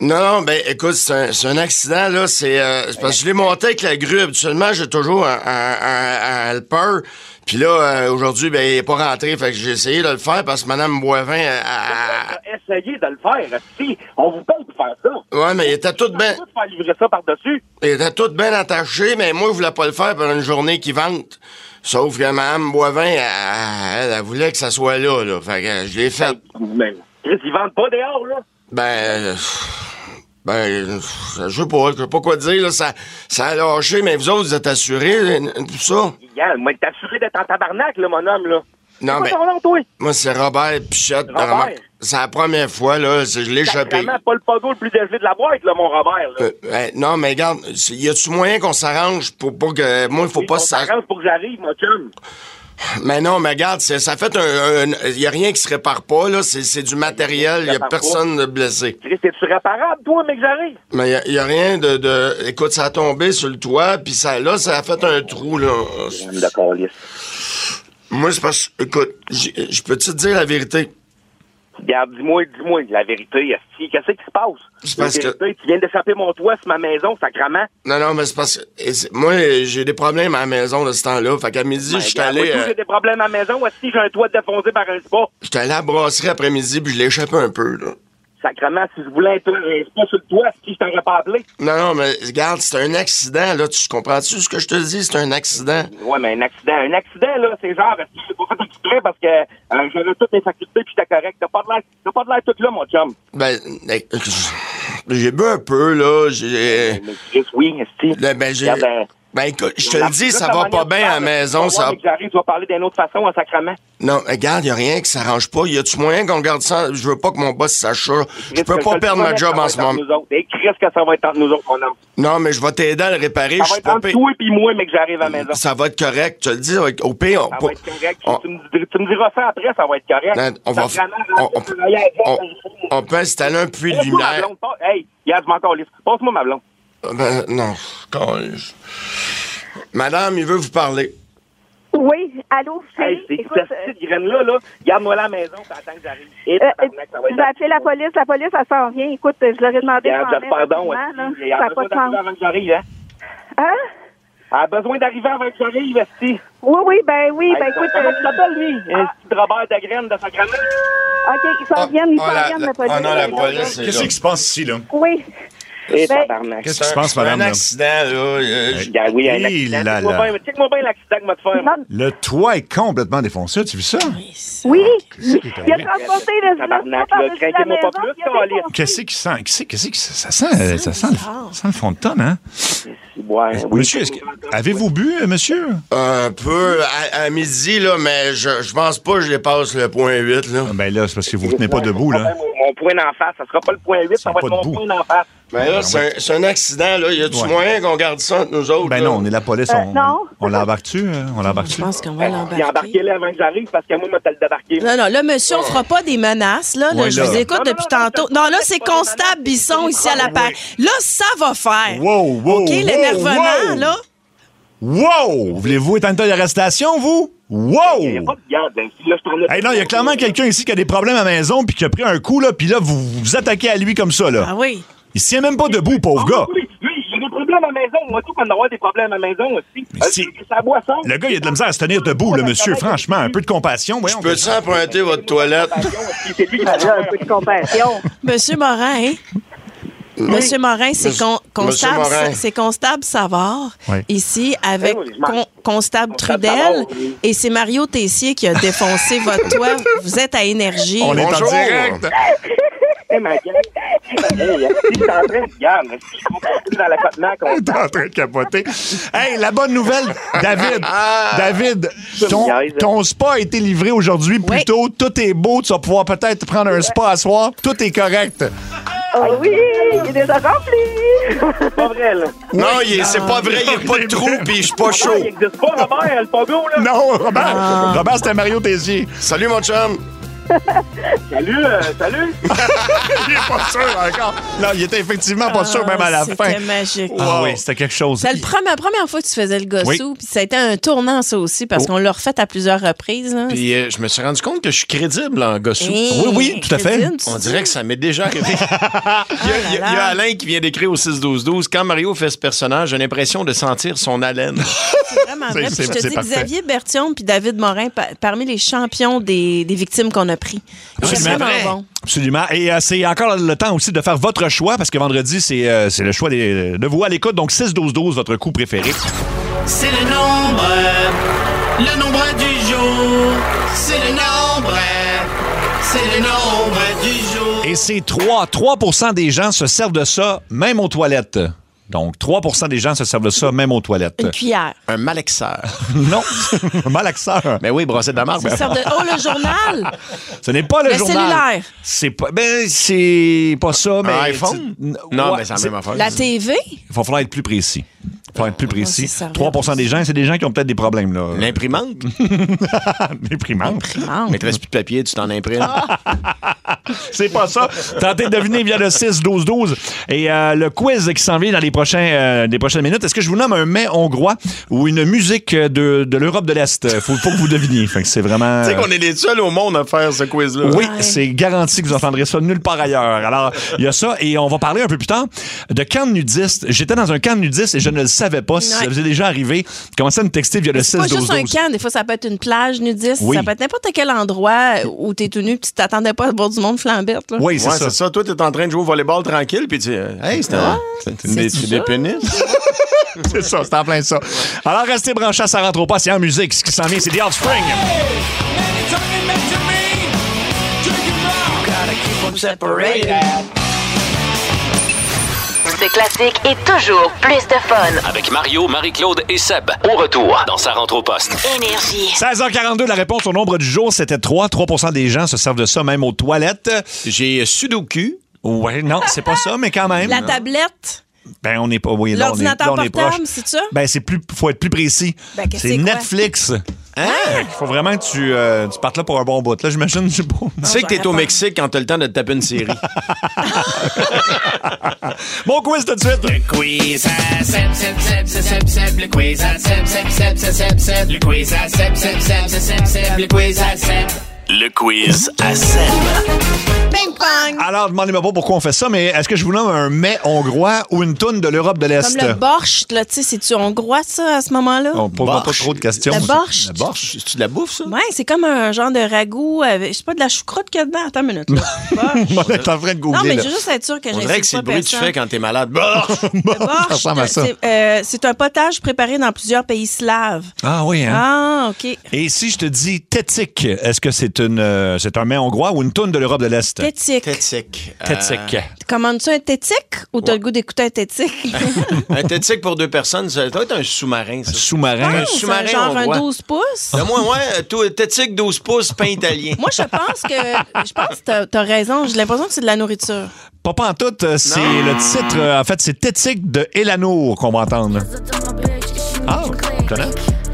Non, non, ben écoute, c'est un, c'est un accident, là. C'est, euh, c'est parce que je l'ai monté avec la grue. Habituellement, j'ai toujours un, un, un, un helper. Puis là, euh, aujourd'hui, ben, il est pas rentré. Fait que j'ai essayé de le faire parce que Mme Boivin... Elle, elle... Essayez de le faire. Si, on vous paye pour faire ça. Ouais, mais il était tout bien... On va faire livrer ça par-dessus. Il était tout bien attaché, mais moi, je voulais pas le faire pendant une journée qui vente. Sauf que Mme Boivin, elle, elle, elle voulait que ça soit là, là. Fait que je l'ai fait. Mais, Chris, ils vendent pas dehors, là? Ben... Ben, je sais pas, je sais pas quoi dire, là, ça, ça a lâché, mais vous autres, vous êtes assurés, tout ça? Yeah, moi, t'es assuré d'être en tabarnak, là, mon homme, là. Non, mais... Nom, toi? Moi, c'est Robert Pichette. Robert? C'est la première fois, là, je l'ai échappé. C'est vraiment pas le pogo le plus dégelé de la boîte, là, mon Robert, là. Euh, euh, non, mais regarde, y a-tu moyen qu'on s'arrange pour pas que... Moi, il faut oui, pas on s'arrange pour que j'arrive, mon chum. Mais non, mais regarde, c'est, ça fait un... Il y a rien qui se répare pas, là. C'est, c'est du matériel. Il y a personne pas de blessé. Chris, es-tu réparable, toi, mais que j'arrive? Mais il y a, y a rien de, de... Écoute, ça a tombé sur le toit, puis ça, là, ça a fait un trou, là. D'accord, yes. Moi, c'est parce que... Écoute, je peux te dire la vérité? Regarde, dis-moi, dis-moi la vérité. Qu'est-ce qui se passe? C'est parce que... Tu viens d'échapper mon toit sur ma maison, sacrement? Non, non, mais c'est parce que... C'est, moi, j'ai des problèmes à la maison de ce temps-là. Fait qu'à midi, ben, je suis allé... Moi, euh... j'ai des problèmes à la maison. Aussi, j'ai un toit défoncé par un spa. J'étais allé à la brasserie après-midi, puis je l'ai échappé un peu, là. Sacrement, si je voulais être un spa sur le toit, si je t'aurais pas appelé. Non, non, mais regarde, c'est un accident, là. Tu comprends-tu ce que je te dis? C'est un accident. Ouais, mais un accident. Un accident, là, c'est genre, est-ce que j'ai pas fait exprès parce que euh, j'avais toutes mes facultés puis j'étais correct. T'as pas de l'air, t'as pas de l'air tout là, mon chum. Ben, j'ai bu un peu, là. J'ai... Mais, mais oui, est-ce que... Ben, j'ai... Regarde, Ben, écoute, je te le dis, ça va pas bien à la maison, ça... Tu vas tu vas parler d'une autre façon, en sacrement. Non, regarde, y a rien qui s'arrange pas. Y a-tu moyen qu'on garde ça? Je veux pas que mon boss sache ça. Je peux pas perdre ma job en ce moment. Et qu'est-ce que ça va être entre nous autres, mon homme? Non, mais je vais t'aider à le réparer. Ça va être entre toi et moi, mais que j'arrive à la maison. Ça va être correct, tu te le dis. Au pire, on... Ça va être correct. On... Tu, me, tu me diras ça après, ça va être correct. Non, on va... On, on, on, on peut installer un puits de lumière. Hey, y'a ma encore lisse. Passe-moi ma blonde. Ben, non. Madame, il veut vous parler. Oui, allô, hey, c'est écoute, cette petite graine-là, là, garde-moi là à la maison, t'attends que j'arrive. Et euh, je vais appeler la police, la police, elle s'en vient. Écoute, je leur ai demandé... Regarde, pardon, ouais, il y a besoin d'arriver avant que j'arrive, hein? Hein? Elle a besoin d'arriver avant que j'arrive, esti. Oui, oui, ben oui, hey, ben écoute... Comment euh, tu t'appelles, lui? Un ah. petit Robert de graine de Sacrament? OK, ils s'en viennent, ils s'en la, viennent, la, la police. Oh non, la police, Qu'est-ce qui se passe ici, là? Oui. Et ben, Qu'est-ce qui se passe, madame? Un accident, là. Euh, je... Oui, un accident. Là, check-moi bien, check-moi bien l'accident que m'a te faire. Le toit est complètement défoncé, tu as vu ça? Oui. Il a transporté le tabarnak, là. Craquez-moi pas plus, Calis. Qu'est-ce qui sent? Qu'est-ce que ça sent? Ça sent, ça sent le fond de tonne, hein? Ouais, oui. Monsieur, est-ce que, avez-vous bu, monsieur? Un peu à, à midi, là, mais je, je pense pas que je dépasse le point huit, là. Ben là, c'est parce que vous ne tenez pas debout, là. Mon point d'en face, ça sera pas le point huit, ça va être mon point d'en face. Ben là, c'est un, c'est un accident, là. Y a-tu ouais. moyen qu'on garde ça entre nous autres? Ben là? non, on est la police. Euh, on, non. On l'embarque-tu? On l'embarque-tu? Je pense qu'on va l'embarquer. Embarquez-le avant que j'arrive, parce que moi, je vais te le débarquer. Non, non, là, monsieur, on fera pas des menaces, là. là ouais, je là. vous écoute non, depuis non, non, tantôt. Non, là, c'est Constable Bisson ici à la Paix. Là, ça va faire. Wow, wow, OK, wow, l'énervement, wow. là. Wow! Voulez-vous être en état d'arrestation, vous? Wow! Il n'y a pas de garde. Là, je hey, non, il y a clairement quelqu'un ici qui a des problèmes à la maison puis qui a pris un coup, là, puis là, vous vous attaquez à lui comme ça, là. Ah oui? Il se tient même pas debout, pauvre gars. Oui, oui, j'ai des problèmes à la maison. Moi, tout, on a des problèmes à la maison aussi. Si... Euh, sa boisson. Le gars, il a de la misère à se tenir debout, le monsieur. Franchement, un peu de compassion. Je peux-tu emprunter votre toilette? C'est lui qui a un peu de compassion. Monsieur Morin, hein? Oui. Monsieur Morin, c'est con, constable, Morin. C'est constable Savard, oui. Ici, avec oui, con, constable Trudel, Savard, oui. Et c'est Mario Tessier qui a défoncé votre toit. Vous êtes à Énergie. On est Bonjour. en direct. Hey, ma gueule. Hey, si je suis en train de garde, si je comprends plus dans l'accotement qu'on t'es en train de capoter. Hey, la bonne nouvelle, David, David, ton, ton spa a été livré aujourd'hui plus oui. tôt. Tout est beau. Tu vas pouvoir peut-être prendre un spa à soir. Tout est correct. Oh oui, il est déjà rempli. C'est pas vrai, là. Non, il, c'est pas vrai, il n'y a pas de trou, puis je suis pas chaud. Il n'existe pas, Robert, le pogo, là. Non, Robert, ah. Robert, c'était Mario Tessier. Salut, mon chum. Salut, euh, salut. Il est pas sûr encore. Non, il était effectivement pas sûr, même à la c'était fin. C'était magique. Ah wow. Oui, c'était quelque chose. C'est la première, première fois que tu faisais le gossou, Oui. puis ça a été un tournant, ça aussi, parce Oh. qu'on l'a refait à plusieurs reprises. Là. Puis euh, je me suis rendu compte que je suis crédible en gossou. Hey, Oui, oui, tout à fait. crédible, tu On dis? dirait que ça m'est déjà arrivé. il, y a, il y a- il y a Alain qui vient d'écrire au six douze douze. Quand Mario fait ce personnage, j'ai l'impression de sentir son haleine. C'est vraiment vrai. C'est- Puis je te c'est dis, parfait. Xavier Berthiaume puis David Morin, pa- parmi les champions des, des victimes qu'on a pris. C'est Absolument. vraiment bon. Absolument. Et euh, c'est encore le temps aussi de faire votre choix, parce que vendredi, c'est euh, c'est le choix des- de vous à l'écoute. Donc, six douze douze, votre coup préféré. C'est le nombre, le nombre du jour. C'est le nombre, c'est le nombre du jour. Et c'est trois. trois pour cent des gens se servent de ça, même aux toilettes. Donc, trois pour cent des gens se servent de ça, même aux toilettes. Une cuillère. Un malaxeur. Non, un malaxeur. Mais oui, brosser de la marde. Ça sert de... Oh, le journal! Ce n'est pas le, Le journal. cellulaire. C'est pas, ben, c'est pas ça, mais. Un iPhone? tu- Non, ouais, mais c'est la même affaire. La T V? Il va falloir être plus précis. Il va falloir être plus précis. ça revient trois pour cent des gens, c'est des gens qui ont peut-être des problèmes, là. L'imprimante? L'imprimante. Mais tu restes plus de papier, tu t'en imprimes. C'est pas ça. Tentez de deviner via le six douze douze. Et euh, le quiz qui s'en vient dans les, prochains, euh, les prochaines minutes, est-ce que je vous nomme un mets hongrois ou une musique de, de l'Europe de l'Est? Faut, faut que vous deviniez. Fait que c'est vraiment... Tu sais qu'on est les seuls au monde à faire ce quiz-là. Oui, c'est garanti que vous entendrez ça nulle part ailleurs. Alors, il y a ça. Et on va parler un peu plus tard de camp de nudistes. J'étais dans un camp de nudistes et je ne le savais pas. Si ça Ouais. vous est déjà arrivé, commencez à me texter via le C'est pas six douze juste un douze. camp, des fois ça peut être une plage nudiste, Oui. ça peut être n'importe quel endroit où t'es tout nu puis tu t'attendais pas à voir du monde flambette. Là. Oui, c'est Ouais, ça. c'est ça. Toi, t'es en train de jouer au volleyball tranquille, puis tu dis, euh, hey, c'était c'est une des, c'est-tu des ça? pénis. C'est ça, c'est en plein ça. Alors, restez branchés, ça rentre au pas. C'est en musique. Ce qui s'en vient, c'est The Offspring. C'est classique et toujours plus de fun. Avec Mario, Marie-Claude et Seb. Au retour dans Sa rentre au poste. Énergie. seize heures quarante-deux, la réponse au nombre du jour, c'était trois. trois pour cent des gens se servent de ça, même aux toilettes. J'ai Sudoku. Ouais, non, c'est pas ça, mais quand même. La tablette, Ben, on n'est pas. Oui, là, on est, là, l'ordinateur on est portable, proche. c'est ça? Ben, c'est plus. Faut être plus précis. Ben, qu'est-ce c'est que c'est quoi? Netflix. Hein? Il faut vraiment que tu, euh, tu partes là pour un bon bout. Là, j'imagine, je sais pas. Tu sais que t'es au Mexique quand t'as le temps de te taper une série. Bon quiz tout de suite. Le quiz à Seb, Seb, Seb, Seb, Seb, Seb, le quiz à Seb, Seb, Seb, Seb, Seb, Seb, le quiz à Seb, Seb, Seb, Seb, Seb, Seb, le quiz à Seb. Le quiz à Seb. Ping pong! Alors, demandez-moi pas pourquoi on fait ça, mais est-ce que je vous nomme un mets hongrois ou une toune de l'Europe de l'Est? Comme le borscht, là, tu sais, c'est-tu hongrois, ça, à ce moment-là? On pose pas trop de questions. Le borscht. Le borscht. C'est-tu de la bouffe, ça? Ouais, c'est comme un genre de ragoût avec, je sais pas, de la choucroute qu'il y a dedans. Attends une minute, là. Borscht. On est en train de googler. Non, mais là. je veux juste être sûr que On j'ai dirait que c'est le bruit que tu fais quand t'es malade. Bah! Le borscht, Ça ressemble à ça. c'est euh, c'est un potage préparé dans plusieurs pays slaves. Ah oui, hein? Ah, OK. Et si je te dis tétique, est-ce que c'est une euh, c'est un mets hongrois ou une toune de l'Europe de l'Est? Tétique. Tétique. Tétique. Commandes-tu un tétique ou t'as le goût d'écouter un tétique? Un tétique pour deux personnes, ça doit être un sous-marin, ça. Un sous-marin. Un Ah, c'est sous-marin genre un hongrois. douze pouces? Ben, moi, ouais, tout- tétique douze pouces, pain italien. Moi, je pense que je pense que t'as, t'as raison. J'ai l'impression que c'est de la nourriture. Pas pantoute, euh, c'est Non. le titre. euh, En fait, c'est Tétique de Elanour qu'on va entendre. Ah, on connaît.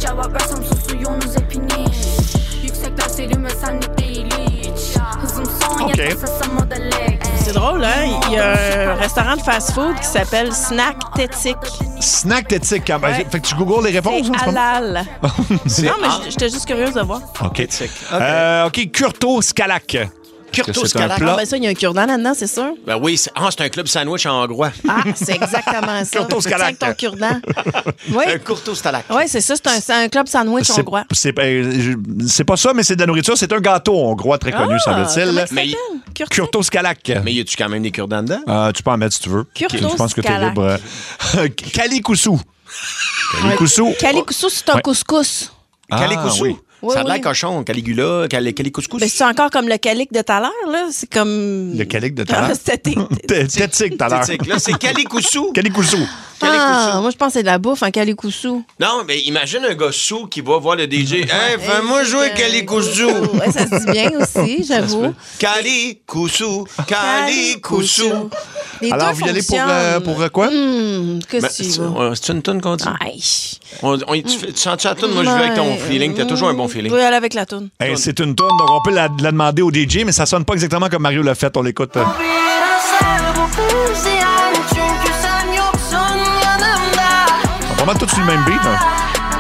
OK. C'est drôle, hein? Il y a un restaurant de fast-food qui s'appelle Snack Tétique. Snack Tétique. quand- ben, Ouais. Fait que tu googles les réponses C'est en ce moment? halal. C'est- Non, mais Ah. j- j'étais juste curieuse de voir. OK. Euh, OK, Curto Scalac. Curto C'est un Scalac. plat. Ah, ben ça, il y a un cure-dent là-dedans, c'est sûr. Ben oui, c'est ah, c'est un club sandwich en hongrois. Ah, c'est exactement ça. Curto Tu tiens avec ton cure-dent. Oui, Un courto stalac. ouais, c'est ça. C'est un, c'est un club sandwich C'est- hongrois. C'est ben, je- c'est pas ça, mais c'est de la nourriture. C'est un gâteau hongrois très connu, Ah, semble-t-il. comment ça Mais- s'appelle? Curto? Curto Scalac. Mais y a-tu quand même des cure-dents dedans? Euh, tu peux en mettre si tu veux. Curto Je pense que tu es Scalac. libre. Calicoussou. Calicoussou. Calicoussou, c'est un Ouais. couscous. Ah, Calicoussou. oui. Oui, ça a de l'air oui. cochon, Caligula, cal- Calicouscous. Ben, c'est encore comme le calic de tout à l'heure, là. C'est comme. Le calic de tout à l'heure. Ah, c'était- Tétique tout à l'heure. Tétique. Là, c'est Calicoussou. Calicoussou. Ah, moi, je pense que c'est de la bouffe en calicoussou. Non, mais imagine un gars sous qui va voir le D J. Hey, fais-moi jouer calicoussou. Ouais, ça se dit bien aussi, j'avoue. Calicoussou, calicoussou. Les Alors, deux vous y allez pour, fonctionnent. euh, pour euh, quoi? Hum, Ben, Qu'est-ce que c'est tu veux? c'est une toune qu'on dit? Aïe. On, on- tu, fais- tu sens-tu la toune? Moi, je vais avec ton Ouais. feeling. T'as toujours un bon feeling. Je vais aller avec la toune. Hey, c'est une tourne, donc on peut la, la demander au D J, mais ça sonne pas exactement comme Mario l'a fait. On l'écoute. euh. On va mettre tout sur le même beat. hein.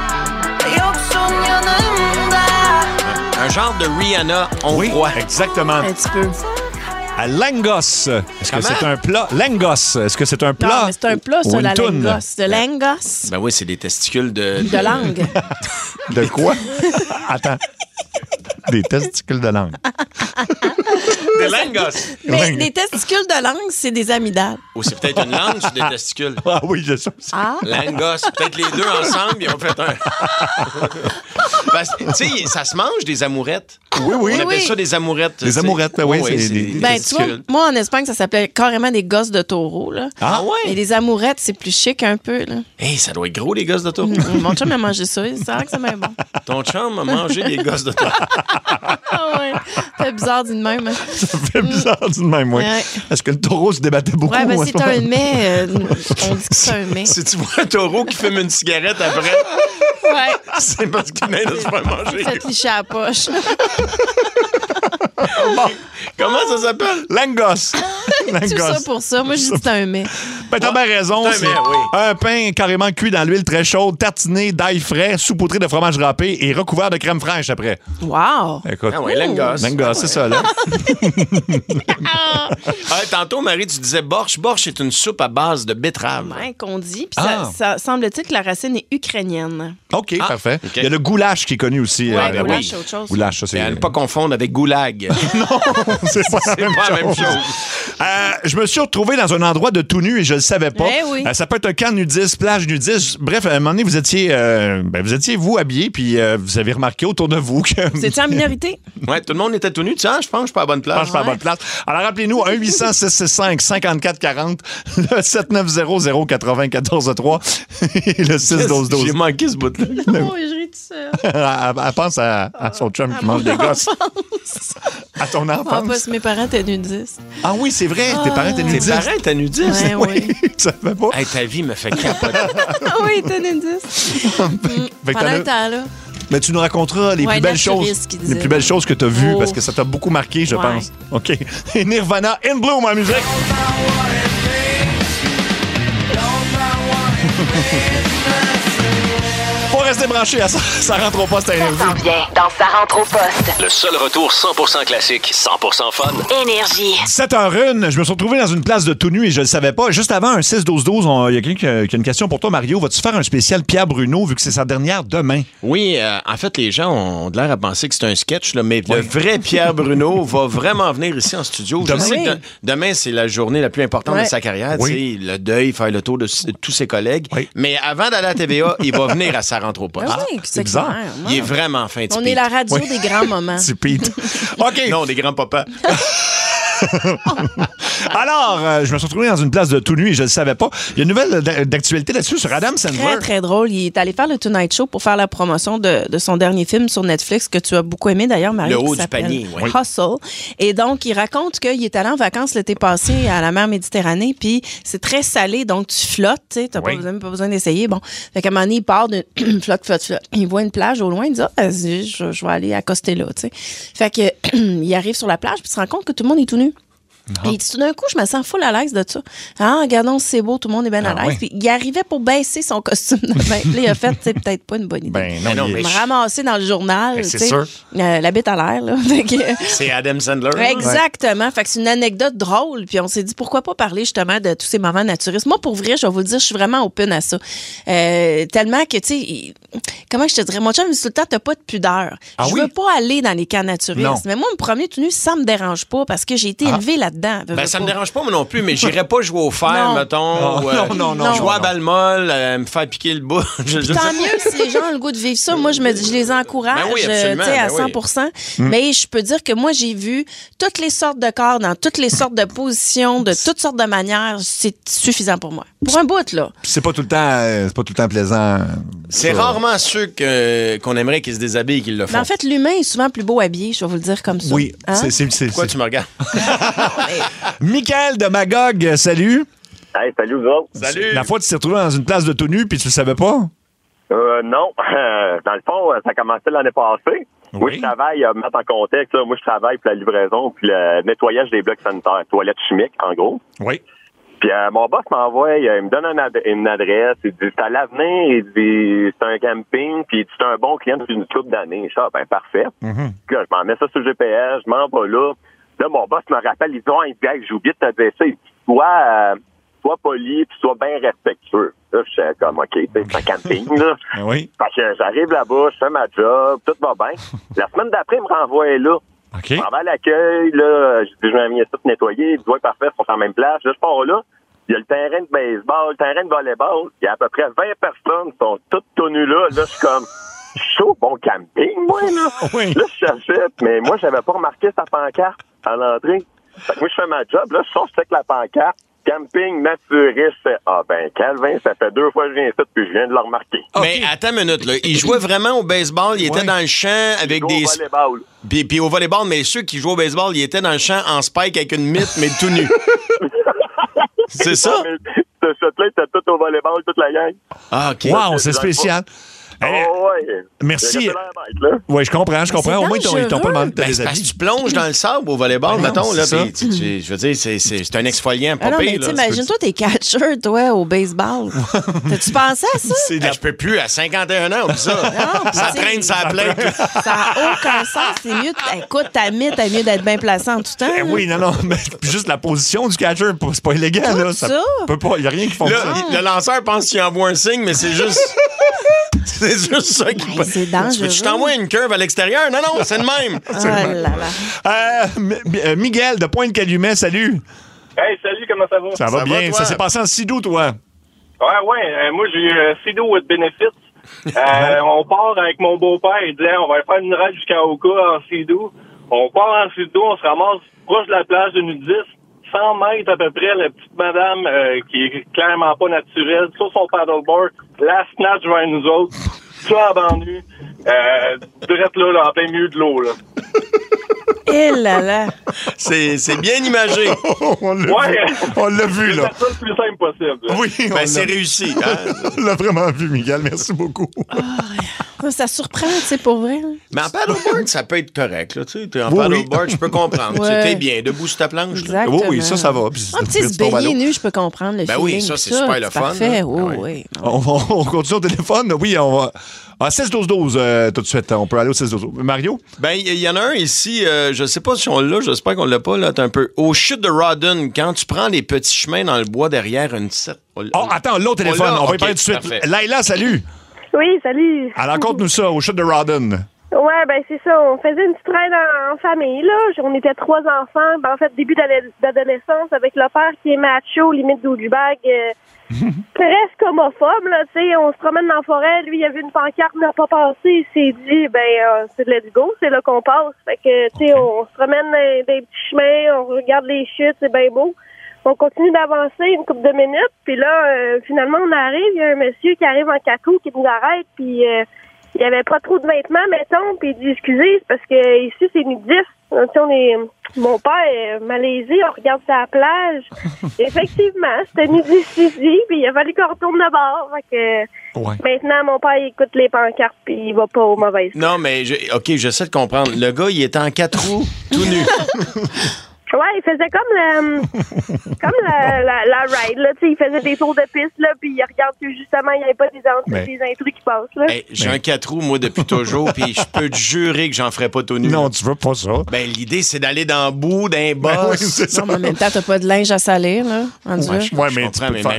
Un genre de Rihanna, on Oui, croit. exactement. Un petit peu. À Langos. Est-ce que Comment? c'est un plat? Langos. Est-ce que c'est un plat? Non, mais c'est un plat, ou ça, une la toune? langos. De langos. Ben oui, c'est des testicules de... De langue. De quoi? Attends. Des testicules de langue. Des langos. Mais Langue. les testicules de langue, c'est des amygdales. Ou c'est peut-être une langue sur des testicules. Ah oui, je sais. Ah. Langos. Peut-être les deux ensemble, ils ont fait un... Parce que, tu sais, ça se mange, des amourettes. Oui, oui. On appelle oui. ça des amourettes. Des tu sais. amourettes, ben oui, c'est c'est des- des Ben, tu vois, testicules. moi, en Espagne, ça s'appelait carrément des gosses de taureau, là. Ah ouais? Mais les amourettes, c'est plus chic un peu, là. Hey, ça doit être gros, les gosses de taureau. Mm, Mon chum a mangé ça, il sent que c'est bien bon. Ton chum a mangé des gosses de taureau. Ah ouais, c'est bizarre d'une même. Hein. Ça fait bizarre du même, oui. Ouais. Est-ce que le taureau se débattait beaucoup? Ouais, ben à c'est ce moment? un mets, euh, on dit que c'est un mets. Si tu vois un taureau qui fume une cigarette après, Ouais, c'est parce qu'il n'a pas manger. faites licher à la poche. Bon, Comment ça s'appelle? Langos. Tout ça pour ça. Moi, je dis que c'est un mets. Ben, t'as bien raison. c'est un C'est mets, oui. un pain carrément cuit dans l'huile très chaude, tartiné d'ail frais, saupoudré de fromage râpé et recouvert de crème fraîche après. Wow! Écoute. Ah ouais, langos. Langos, c'est ça, là. Ah, tantôt, Marie, tu disais borsch. Borsch, c'est une soupe à base de betterave. Ouais, qu'on dit. Puis Ah. ça, ça semble-t-il que la racine est ukrainienne. OK, Ah, parfait. OK. Il y a le goulash qui est connu aussi. Ouais, euh, goulash, oui. c'est autre chose. Goulash, ça, c'est... Mais à ne pas confondre avec goulag. c'est pas la C'est même pas la même chose. chose. Euh, je me suis retrouvé dans un endroit de tout nu et je le savais pas. Eh oui. Euh, ça peut être un camp nudiste, plage nudiste. Bref, à un moment donné, vous étiez, euh, ben, vous étiez vous habillé, puis euh, vous avez remarqué autour de vous que. Vous étiez en minorité? Ouais, tout le monde était tout nu. Tu sais, je pense que je suis pas à la bonne Je pense que place. je suis pas à la bonne place. Alors, rappelez-nous, un huit cents six six cinq cinquante-quatre quarante, le sept neuf zéro zéro quatre-vingt quatorze trois et le six douze douze. J'ai manqué ce bout-là. Oh, je ris tout seul. elle, elle pense à, à son chum qui mange des gosses. À ton Ah, enfance. parce que mes parents étaient nudistes. Ah oui, c'est vrai, tes parents étaient Tes nudistes. parents étaient nudistes? Ouais, oui. Tu savais pas? Hey, ta vie me fait capoter. Ah oui, ils étaient nudistes. Fait que Pendant t'en as- un temps, là. Mais tu nous raconteras les Ouais, plus belles naturiste, choses, qu'il les disait. plus belles choses que tu as vues Oh. parce que ça t'a beaucoup marqué, je Ouais. pense. OK. Et Nirvana in Bloom en musique. Faut rester branché à ça, ça rentre au poste à énergie. Bien, dans sa rentre au poste. Le seul retour cent pour cent classique, cent pour cent fun. Énergie. sept heures une, je me suis retrouvé dans une place de tout nu et je le savais pas. Juste avant un six douze douze, il y a quelqu'un qui a, qui a une question pour toi, Mario. Vas-tu faire un spécial Pierre Bruno vu que c'est sa dernière demain? Oui, euh, en fait, les gens ont de l'air à penser que c'est un sketch, là, mais le vrai Pierre Bruno va vraiment venir ici en studio. Demain? Je sais Oui. que de- demain, c'est la journée la plus importante Ouais. de sa carrière. Oui. Tu sais, le deuil, faire le tour de, s- de tous ses collègues. Oui. Mais avant d'aller à la T V A, il va venir à sa rentre au poste. Ah oui, c'est bizarre. clair. Il est vraiment fin, On est la radio Oui. des grands moments. Petit Pete. OK. Non, des grands-papas. Alors, euh, je me suis retrouvé dans une place de tout nu et je le savais pas. Il y a une nouvelle d'a- d'actualité là-dessus sur Adam Sandler. Très, très drôle. Il est allé faire le Tonight Show pour faire la promotion de, de son dernier film sur Netflix que tu as beaucoup aimé d'ailleurs, Marie. Le qui haut du s'appelle panier, oui. Hustle. Et donc, il raconte qu'il est allé en vacances l'été passé à la mer Méditerranée, puis c'est très salé, donc tu flottes, tu sais, t'as Oui. pas besoin, pas besoin d'essayer. Bon, fait qu'à un moment donné, il part de flotte, flotte, flotte. Il voit une plage au loin, il dit, ah, vas-y, je, je vais aller accoster là, tu sais. Fait que il arrive sur la plage, puis il se rend compte que tout le monde est tout nu. Et il dit, tout d'un coup, je me sens full à l'aise de ça. Ah, regardons, c'est beau, tout le monde est bien Ah à l'aise. ouais. Puis il arrivait pour baisser son costume de bain. Puis là, il a fait, c'est peut-être pas une bonne idée. Ben non, Mais non, il est- mais Il je- m'a ramassé dans le journal. Ben, tu c'est sais. sûr. Euh, la bête à l'air, là. Fait que- C'est Adam Sandler. là. Exactement. Fait que c'est une anecdote drôle. Puis on s'est dit, pourquoi pas parler justement de tous ces moments naturistes. Moi, pour vrai, je vais vous le dire, je suis vraiment open à ça. Euh, tellement que, tu sais, il- comment je te dirais, mon chum me dit tout le temps, t'as pas de pudeur. Ah je oui? veux pas aller dans les camps naturistes. Non. Mais moi, me promener tout nu, ça me dérange pas parce que j'ai été Ah. élevée là-dedans. là-dedans. Ben, ça me dérange pas, moi non plus, mais j'irais pas jouer au fer, Non. mettons. Non, ou, euh, non, non, non, Jouer non, à balle molle, euh, me faire piquer le bout. Je- je Tant sais- mieux si les gens ont le goût de vivre ça. Moi, je me dis, je les encourage, Ben oui, euh, absolument, tu sais, à ben oui. cent pour cent. Mais je peux dire que moi, j'ai vu toutes les sortes de corps, dans toutes les sortes de positions, de toutes sortes de manières. C'est suffisant pour moi. Pour un bout, là. Puis c'est pas tout le temps, euh, c'est pas tout le temps plaisant. C'est ça. rarement ceux que- qu'on aimerait qu'ils se déshabillent qu'ils le font. Mais en fait, l'humain est souvent plus beau habillé, je vais vous le dire comme ça. Oui, Hein? c'est, c'est, c'est, Pourquoi c'est- tu me regardes? Michael de Magog, salut. Hey, salut vous autres. Salut. La fois, tu t'es retrouvé dans une place de tout nu puis tu le savais pas? Euh, non. Dans le fond, ça a commencé l'année passée. Moi, je travaille, à mettre en contexte, là, moi, je travaille pour la livraison puis le nettoyage des blocs sanitaires, toilettes chimiques, en gros. Oui. Puis euh, mon boss m'envoie, euh, il me donne un ad- une adresse, il dit c'est à l'avenir, il dit c'est un camping, puis il dit c'est un bon client depuis une couple d'années. Ça, ben parfait. Mm-hmm. Puis là, je m'en mets ça sur le G P S, je m'en vais là. Là, mon boss me rappelle, il dit oh, il dit, hey, j'ai oublié de te dire ça. Il dit sois, euh, sois poli, puis sois bien respectueux. Là, je suis comme ok, tu sais, c'est un camping, là. Oui. Fait que j'arrive là-bas, je fais ma job, tout va bien. La semaine d'après, il me renvoie là. OK. Je m'en vais à l'accueil, là, je dis, je vais venir tout nettoyer. Il dit, ouais, parfait, ils sont en même place. Là, je pars là. Il y a le terrain de baseball, le terrain de volleyball. Il y a à peu près vingt personnes qui sont toutes tenues là. Là, je suis comme, chaud, bon camping, moi, là. Oui. Là, je cherchais, mais moi, j'avais pas remarqué sa pancarte à l'entrée. Fait que moi, je fais ma job. Là, je sors, je check la pancarte. Camping naturiste. Je fais, ah, ben, Calvin, ça fait deux fois que je viens ici, puis je viens de le remarquer. Mais attends une minute, là. Il jouait vraiment au baseball, il était Ouais. dans le champ avec joue des. au volleyball. Puis, puis au volleyball, mais ceux qui jouent au baseball, ils étaient dans le champ en spike avec une mythe, mais tout nu. C'est ça? Ce shot-là, il était tout au volleyball, toute la gang. Ah, OK. Wow, c'est spécial. Oh, ouais. Merci. J'ai resté l'air bête, là. Oui, je comprends, je comprends. Au moins, ils t'ont- ils t'ont pas demandé de te Ben, c'est parce que déshabiller. tu plonges dans le sable au volleyball, Ben non, mettons, là. c'est ça. Puis tu- tu- je veux dire, c'est, c'est, c'est un exfoliant, pas Ah non, pire, mais là. t'imagines-toi, t'es catcheur, toi, au baseball. T'as-tu pensé à ça? C'est la... Je peux plus, à cinquante et un ans, oublie ça. Non, Ça puis traîne tu sais, sa plainte. Ça n'a aucun sens. C'est mieux. de- Écoute, ta mythe, t'as mieux d'être bien placé en tout temps. Eh oui, non, non, mais puis juste la position du catcher, c'est pas illégal, Tout là. ça. peut pas, il y a rien qui Là, fonctionne. il- le lanceur pense qu'il envoie un signe, mais c'est juste. C'est juste ça qui Hey, c'est dangereux. Tu t'envoies une curve à l'extérieur? Non, non, c'est le même. Oh là là. Euh, M- M- Miguel de Pointe-Calumet, salut. Hey, salut, comment ça va? Ça va bien. Ça s'est passé en Sidou, toi. Ouais, ouais. euh, moi, j'ai eu euh, Fido with Benefits. Euh, on part avec mon beau-père. Il disait, on va faire une ride jusqu'à Oka en Sidou. On part en Sidou, on se ramasse proche de la plage de nudistes. cent mètres à peu près, la petite madame euh, qui est clairement pas naturelle, sur son paddleboard, la snatch vers nous autres, ça abandonné, euh, direct là, là, en plein milieu de l'eau, là. Eh là là. C'est, c'est bien imagé. on l'a Ouais. vu, on l'a vu, là. C'est ça le plus simple possible. là. Oui, on Ben, c'est l'a- réussi. Hein? on l'a vraiment vu, Miguel. Merci beaucoup. Ça, ça surprend, tu sais, pour vrai. là. Mais en paddleboard, ça peut être correct. Là, tu sais, t'es en Oui, paddleboard, je peux comprendre. Ouais. Tu es bien debout sur ta planche. Là. Exactement. Oui, oui, ça, ça va. Puis Un petit se baigner nu, je peux comprendre le Ben feeling. oui, ça, c'est tout super le fun, Parfait, là. oui, Ah oui. On, va- on continue au téléphone. Oui, on va. Ah, seize douze douze, euh, tout de suite. On peut aller au seize douze douze. Mario? Ben, il y, y en a un ici, euh, je sais pas si on l'a, j'espère qu'on l'a pas, là, t'es un peu. Au chute de Rawdon, quand tu prends les petits chemins dans le bois derrière une set. Oh, attends, l'autre téléphone. On, va y parler tout de suite. Parfait. Laila, salut. Oui, salut. Alors, raconte-nous ça, au chute de Rawdon. Ouais, ben c'est ça. On faisait une petite ride en, en famille, là. On était trois enfants. Ben, en fait, début d'ado- d'adolescence avec le père qui est macho, limite douchebag, euh, presque homophobe, là. Tu sais, on se promène dans la forêt. Lui, il a vu une pancarte, n'a pas passé. Il s'est dit, ben, euh, c'est de let's go, c'est là qu'on passe. Fait que, tu sais, on se promène dans des petits chemins, on regarde les chutes, c'est bien beau. On continue d'avancer une couple de minutes, puis là, euh, finalement, on arrive. Il y a un monsieur qui arrive en cacou qui nous arrête, puis euh, il y avait pas trop de vêtements, mettons, puis il dit excusez, c'est parce que ici c'est nudiste. Tu sais, on est, mon père est malaisé, on regarde sa plage. Effectivement, c'était nudiste ici, puis il a fallu qu'on retourne de bord. Fait que Ouais. maintenant, mon père il écoute les pancartes, puis il va pas aux mauvaises. Non, mais, je- OK, j'essaie de comprendre. Le gars, il était en quatre roues, tout nu. Ouais, il faisait comme la, comme la, la, la ride, là, tu sais, il faisait des tours de piste, là, puis il regarde que justement, il n'y avait pas des, int- Mais- des intrus qui passent, là. Hey, j'ai un quatre roues, moi, depuis toujours, puis je peux te jurer que j'en ferai pas tout nu. Non, tu veux pas ça. Ben, l'idée, c'est d'aller dans le bout, d'un Ben oui, boss. c'est ça. Non, mais en même temps, t'as pas de linge à salir, là. rendu là. Ouais, je, Ouais, je mais tu comprends, peux mais faire. Marie,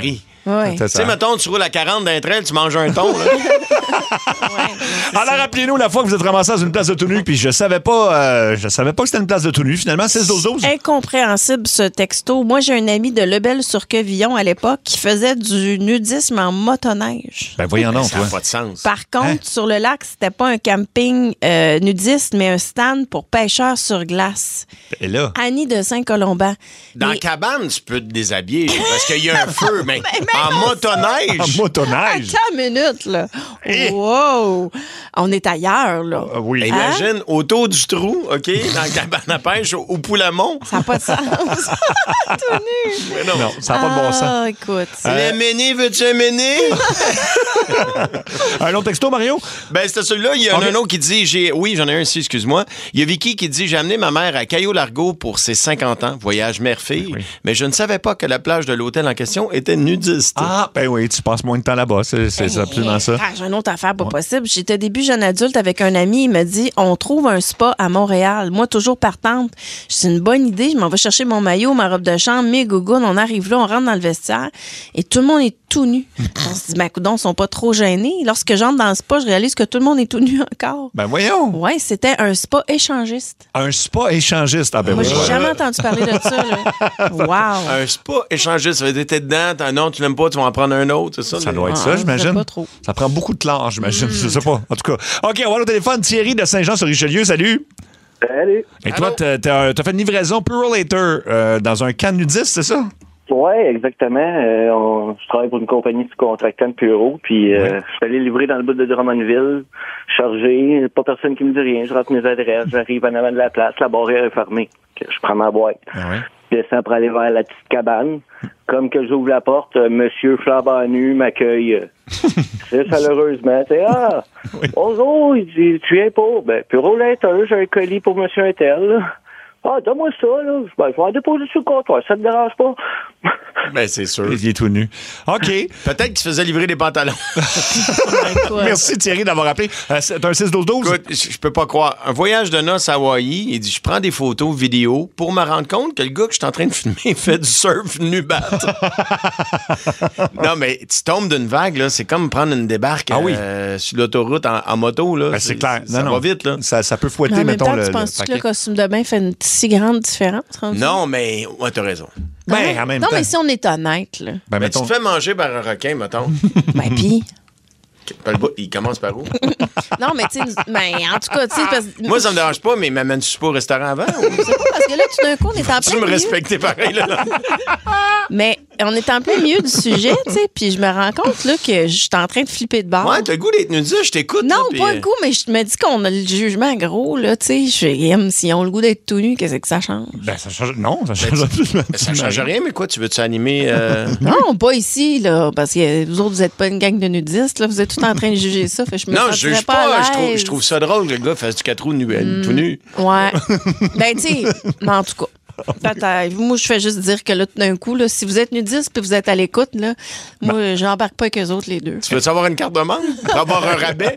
Ouais. Tu sais, mettons, tu roules à quarante d'un trail, tu manges un thon. Là. Alors, rappelez-nous la fois que vous êtes ramassé dans une place de tout nu, puis je savais pas, euh, je savais pas que c'était une place de tout nu. Finalement, six douze douze. Incompréhensible, ce texto. Moi, j'ai un ami de Lebel-sur-Quevillon à l'époque qui faisait du nudisme en motoneige. Ben, voyons donc, Ça n'a toi. pas de sens. Par contre, Hein? sur le lac, c'était pas un camping euh, nudiste, mais un stand pour pêcheurs sur glace. Et là, Annie de Saint-Colomban. Dans Mais- la cabane, tu peux te déshabiller parce qu'il y a un feu, mais en motoneige. en motoneige. Attends une minute, là. Wow! On est ailleurs, là. Euh, oui. Imagine, autour du trou, OK, dans la cabane à pêche, au, au Poulamont. Ça n'a pas de sens. Tout nu. Mais non. Non, ça n'a pas de bon sens. Ah, écoute. Le méné, veux-tu un méné? Un autre texto, Mario? Ben, c'était celui-là. Il y en a Ok. un autre qui dit, j'ai, oui, j'en ai un ici, excuse-moi. Il y a Vicky qui dit, j'ai amené ma mère à Caillou-Largo pour ses cinquante ans, voyage mère-fille, Oui. mais je ne savais pas que la plage de l'hôtel en question était nudiste. Ah, ben oui, tu passes moins de temps là-bas. C'est, c'est absolument ça. Ah, j'ai une autre affaire pas possible. J'étais début jeune adulte avec un ami. Il m'a dit on trouve un spa à Montréal. Moi, toujours partante. C'est une bonne idée. Je m'en vais chercher mon maillot, ma robe de chambre, mes gougounes. On arrive là, on rentre dans le vestiaire et tout le monde est tout nu. On se dit ben, coudonc, ils sont pas trop gênés. Lorsque j'entre dans le spa, je réalise que tout le monde est tout nu encore. Ben voyons. Ouais, c'était un spa échangiste. Un spa échangiste. Ah, ben Moi, oui. j'ai jamais entendu parler de ça. Là. Wow. Un spa échangé, ça veut dire t'es dedans, t'as un non, tu l'aimes pas, tu vas en prendre un autre, c'est ça? Ça les- doit être Ah, ça, je j'imagine. sais pas trop. Ça prend beaucoup de clans, j'imagine. Je sais pas. En tout cas. OK, on va au téléphone. Thierry de Saint-Jean-sur-Richelieu. Salut. Salut. Et toi, t'as, t'as- t'as fait une livraison Purolator euh, dans un camp nudiste, c'est ça? Oui, exactement. Euh, on- je travaille pour une compagnie sous-contractante Puro, puis euh, je suis allé livrer dans le bout de Drummondville, chargé, pas personne qui me dit rien. Je rentre mes adresses, j'arrive en avant de la place, la barrière est fermée. Je prends ma boîte. Ah ouais. Je descends pour aller vers la petite cabane. Comme que j'ouvre la porte, euh, Monsieur flambant nu m'accueille. euh, très chaleureusement. Tu sais, ah, bonjour, il dit, tu viens pour? Ben, Purolator, j'ai un colis pour Monsieur Intel. là. Ah, donne-moi ça, là. Ben, je vais en déposer sur le comptoir, ça te dérange pas? Ben, c'est sûr. Il est tout nu. OK. Peut-être qu'il se faisait livrer des pantalons. Merci Thierry d'avoir appelé. Euh, c'est un six douze douze. Écoute, je je peux pas croire. Un voyage de noces à Hawaï, il dit, je prends des photos, vidéos, pour me rendre compte que le gars que je suis en train de filmer fait du surf nu-bat. Non, mais tu tombes d'une vague, là, c'est comme prendre une débarque Ah oui. euh, sur l'autoroute en, en moto, là. Ben, c'est clair. Ça Non, va non. vite, là. Ça, ça peut Mais fouetter, en même mettons, temps, le, tu le penses que paquet. le costume de bain fait une si grande différence? rendu? Non, mais ouais, t'as raison. Ben, en même non, temps. mais si on est honnête, là. Ben, Mais mettons- tu te fais manger par un requin, mettons. Ben, pis. Le bout, il commence par où? Non, mais tu sais, ben, en tout cas, tu sais, parce que. Moi, ça me dérange pas, mais m'amènes-tu pas au restaurant avant? Je sais pas, parce que là, tout d'un coup, on est en Tu plein me milieu. respectais pareil, là. Mais on est en plein milieu du sujet, tu sais, puis je me rends compte, là, que je suis en train de flipper de bord. Ouais, t'as le goût d'être nudiste, je t'écoute. Non, là, puis, pas euh, le goût, mais je me dis qu'on a le jugement gros, là, tu sais. Je aime, s'ils ont le goût d'être tout nu, qu'est-ce que ça change? Ben, ça change. Non, ça change absolument. Ça change rien, mais quoi, tu veux-tu animer... euh, Non, pas ici, là, parce que vous autres, vous êtes pas une gang de nudistes, là, vous êtes tout en train de juger ça, fait que je me Non, je sentirais juge pas, pas. à Je trouve, l'aise. je trouve ça drôle que le gars fasse du quatre roues nu, Mm. tout nu. Ouais. Ben, tu sais, mais en tout cas. Peut-être. Moi, je fais juste dire que là, tout d'un coup, là, si vous êtes nudiste puis vous êtes à l'écoute, là, moi, j'embarque pas avec eux autres, les deux. Tu veux savoir une carte de membre pour avoir un rabais?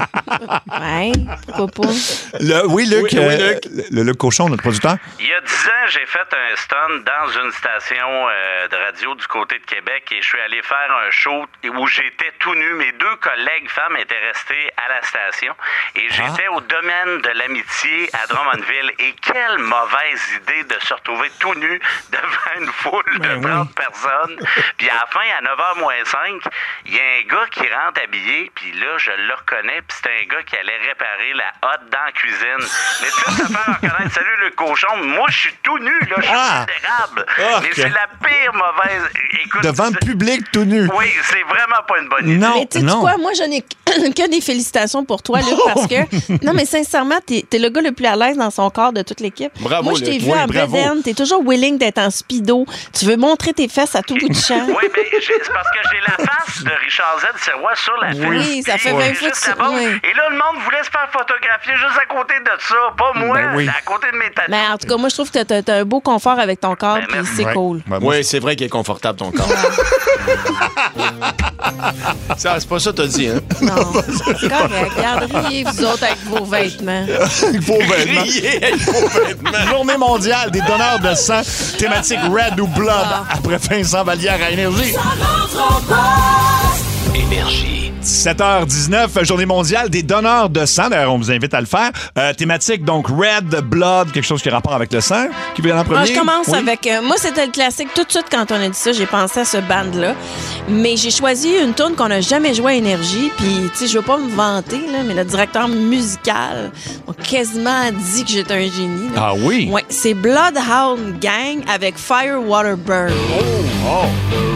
Ouais, pourquoi pas? Le- oui, Luc. Oui, oui, euh, Luc. Le Luc Cochon, notre producteur. Il y a dix ans, j'ai fait un stunt dans une station euh, de radio du côté de Québec et je suis allé faire un show où j'étais tout nu. Mes deux collègues femmes étaient restées à la station et j'étais au domaine de l'amitié à Drummondville. Et quelle mauvaise idée de se retrouver tout nu devant une foule de trente personnes. Puis à la fin, à neuf heures moins cinq, il y a un gars qui rentre habillé, puis là, je le reconnais, puis c'était un gars qui allait réparer la hotte dans la cuisine. Mais tu sais, ça fait reconnaître, salut le cochon, moi, je suis tout nu, là, je suis Ah! vulnérable. Ah, Mais ok. c'est la pire mauvaise... Écoute, Devant le c'est- public tout nu. Oui, c'est vraiment pas une bonne idée. Non, Mais tu sais non. quoi, moi, je n'ai que des félicitations pour toi, Luc, parce que, non, mais sincèrement, t'es es le gars le plus à l'aise dans son corps de toute l'équipe. Bravo, Moi, je t'ai Luc. vu Oui, en bravo. bedaine, t'es toujours willing d'être en speedo, tu veux montrer tes fesses à tout bout de champ. Oui, mais j'ai- c'est parce que j'ai la face de Richard Z. Serrois sur la fesse. Oui, ça fait Puis, vingt juste fois que tu- là-bas. oui. Et là, le monde voulait se faire photographier juste à côté de ça. Pas moi, Ben oui. à côté de mes tatous. Mais en tout cas, moi, je trouve que t'as- t'as un beau confort avec ton corps, Ben, puis merci. c'est Ouais. cool. Ben, moi, Oui, c'est vrai qu'il est confortable, ton corps. Ça, c'est pas ça que t'as dit, hein? Non. non. C'est correct. Regarde, riez, vous autres, avec vos vêtements. Vos vêtements. Riez avec vos vêtements. Journée mondiale des donneurs de sang, thématique Red ou Blood, Ah. après Vincent Vallière à Énergie. Ça rentre au poste. Énergie. sept heures dix-neuf, journée mondiale des donneurs de sang. D'ailleurs, on vous invite à le faire. Euh, thématique, donc, Red, Blood, quelque chose qui a rapport avec le sang. Qui veut y aller en premier? Moi, je commence Oui? avec... euh, moi, c'était le classique. Tout de suite, quand on a dit ça, j'ai pensé à ce band-là. Mais j'ai choisi une tune qu'on n'a jamais jouée à Énergie. Puis, tu sais, je veux pas me vanter, là, mais le directeur musical m'a quasiment dit que j'étais un génie. Là. Ah oui? Ouais, c'est Bloodhound Gang avec Fire, Water, Burn. Oh!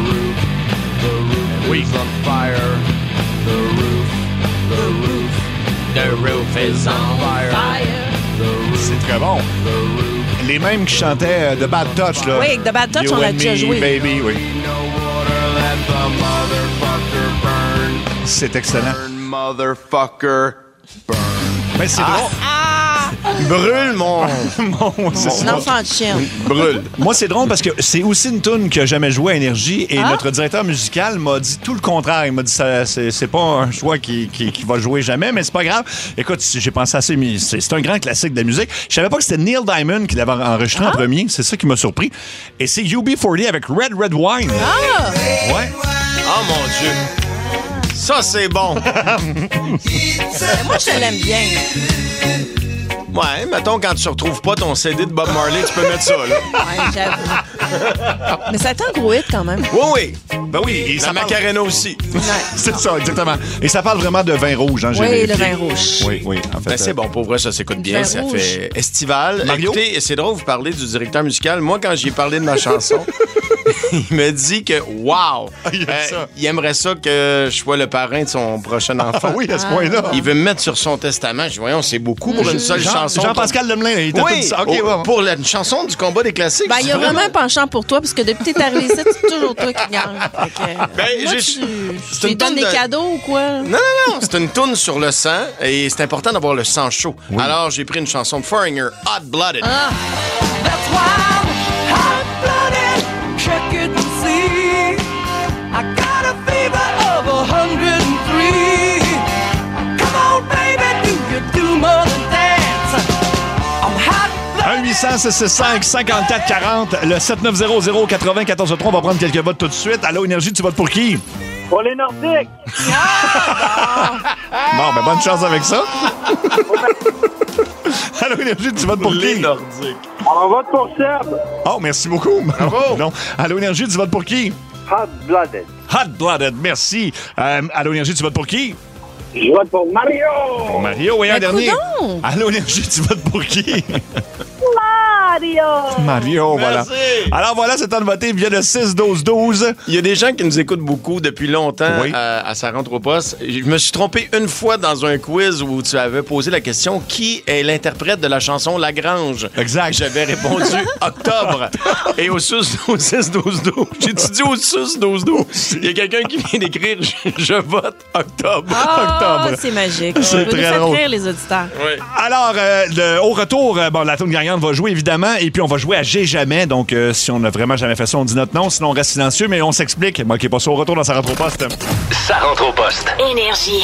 Oui. The roof is on fire. C'est très bon. Les mêmes qui chantaient euh, The Bad Touch, là. Oui, The Bad Touch, You on l'a and déjà me, joué. Baby, oui. C'est excellent. Motherfucker. Mais c'est drôle. Brûle, mon... Mon- c'est Un ça. enfant de chien. Brûle. Moi, c'est drôle parce que c'est aussi une toune qui a jamais joué à Énergie et Ah. notre directeur musical m'a dit tout le contraire. Il m'a dit ça, c'est, c'est pas un choix qui, qui, qui va jouer jamais, mais c'est pas grave. Écoute, j'ai pensé à ça, mais c'est, c'est un grand classique de la musique. Je savais pas que c'était Neil Diamond qui l'avait enregistré en premier. C'est ça qui m'a surpris. Et c'est U B quarante avec Red Red Wine. Ah! Ouais. Oh, mon Dieu. Ça, c'est bon. Moi, je l'aime bien. Ouais, mettons, quand tu retrouves pas ton C D de Bob Marley, tu peux mettre ça, là. Ouais, j'avoue. Mais ça a été un gros hit, quand même. Oui, oui. Ben oui. Et La ça parle- Macarena aussi. C'est ça, exactement. Et ça parle vraiment de vin rouge, hein, j'ai Oui, vérifié. le vin rouge. Oui, oui, en fait. Ben, c'est euh, bon, pour vrai, ça s'écoute bien. Vin Ça rouge. fait estival. Mario? Écoutez, c'est drôle, vous parlez du directeur musical. Moi, quand j'ai parlé de ma chanson, il m'a dit que, wow, il aime ça. il aimerait ça que je sois le parrain de son prochain enfant. Ah oui, à ce point-là. Il veut me mettre sur son testament. Je dis, voyons, c'est beaucoup pour une seule Jean- chanson. Jean-Pascal Lemelin, il t'a tout Oui, dit ça. OK, au- ouais, ouais. pour la une chanson du combat des classiques. Ben, il y a vraiment un penchant pour toi, parce que depuis que t'es arrivé ici, c'est toujours toi qui gagne. Fait que, Ben, moi, j'ai- tu, c'est tu lui une donnes toune des de- cadeaux ou quoi? Non, non, non, c'est une toune sur le sang et c'est important d'avoir le sang chaud. Alors, j'ai pris une chanson de Foreigner, Hot Blooded. Ah. That's why I'm hot-blooded. Check it and see. I got a fever of one hundred three. Come on, baby, do you do more than dance? I'm hot-blooded. un huit cents six six cinq cinquante-quatre quarante, le sept neuf zéro zéro quatre-vingt quatorze trois. On va prendre quelques votes tout de suite. Allô, Énergie, tu votes pour qui? Pour les Nordiques. Bon, ben bonne chance avec ça. Allô, Énergie, tu votes pour qui? Nordiques. On vote pour Seb. Oh, merci beaucoup. Bravo. Non. Allô, Énergie, tu votes pour qui? Hot-blooded. Hot-blooded, merci. Euh, Allô, Énergie, tu votes pour qui? Je vote pour Mario. Pour Mario et un Ben, dernier. coudonc. Allô, Énergie, tu votes pour qui? Mario. Mario, voilà. Merci. Alors voilà, c'est temps de voter via le six douze douze. Il y a des gens qui nous écoutent beaucoup depuis longtemps Oui. à, à Ça rentre au poste. Je me suis trompé une fois dans un quiz où tu avais posé la question qui est l'interprète de la chanson Lagrange. Exact. J'avais répondu Octobre. Et au six douze douze. J'ai-tu dit au six douze douze? Il y a quelqu'un qui vient d'écrire je, je vote Octobre. Ah, Octobre. c'est magique. C'est Vous nous très faites drôle. rire, les auditeurs. Oui. Alors, euh, le- au retour, euh, bon, la tourne gagnante va jouer évidemment, et puis on va jouer à J'ai jamais. Donc, euh, si on n'a vraiment jamais fait ça, on dit notre nom. Sinon, on reste silencieux, mais on s'explique. Bon, OK, pas ça au retour dans Ça rentre au poste. Ça rentre au poste. Énergie.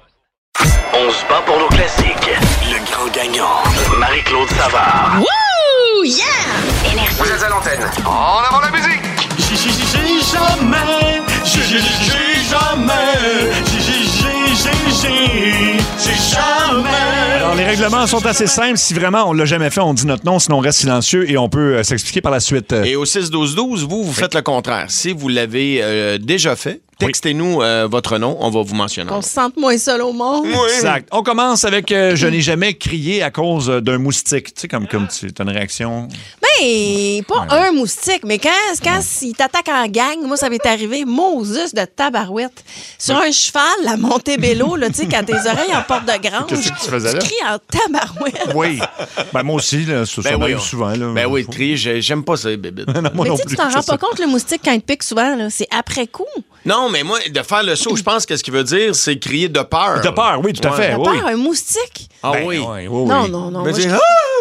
On se bat pour nos classiques. Le grand gagnant, Marie-Claude Savard. Wouh! Yeah! Énergie. Vous êtes à l'antenne. En avant la musique. J'ai jamais, j'ai j'ai jamais, j'ai j'ai j'ai j'ai jamais. Alors, les règlements sont assez simples. Si vraiment on l'a jamais fait, on dit notre nom. Sinon, on reste silencieux et on peut euh, s'expliquer par la suite. Et au six douze douze, vous, vous faites le contraire. Si vous l'avez euh, déjà fait, textez-nous euh, votre nom, on va vous mentionner. On se sente moins seul au monde. Exact. On commence avec euh, Je n'ai jamais crié à cause euh, d'un moustique. Tu sais, comme, comme tu as une réaction. Ben, pas un moustique, mais quand, quand il t'attaque en gang, moi, ça m'est arrivé, Moses de tabarouette. Sur un cheval, la Montebello, là, tu sais, quand tes oreilles en porte de grange, Qu'est-ce que tu faisais là? cries en tabarouette. Oui. Ben, moi aussi, là, ça, ça Ben oui, m'arrive on- souvent. Là. Ben oui, crier, j'ai- j'aime pas ça, les bébites. Non, moi Mais non tu sais, plus, tu t'en c'est rends ça. pas compte, le moustique, quand il te pique souvent, là, c'est après coup. Non, mais moi, de faire le saut, je pense que ce qu'il veut dire, c'est crier de peur. De peur, oui, tout à Ouais. fait. T'as Oui. peur, un moustique? Ah Ben, oui. oui, oui, oui. Non, non, non. Mais moi, dis, je- ah!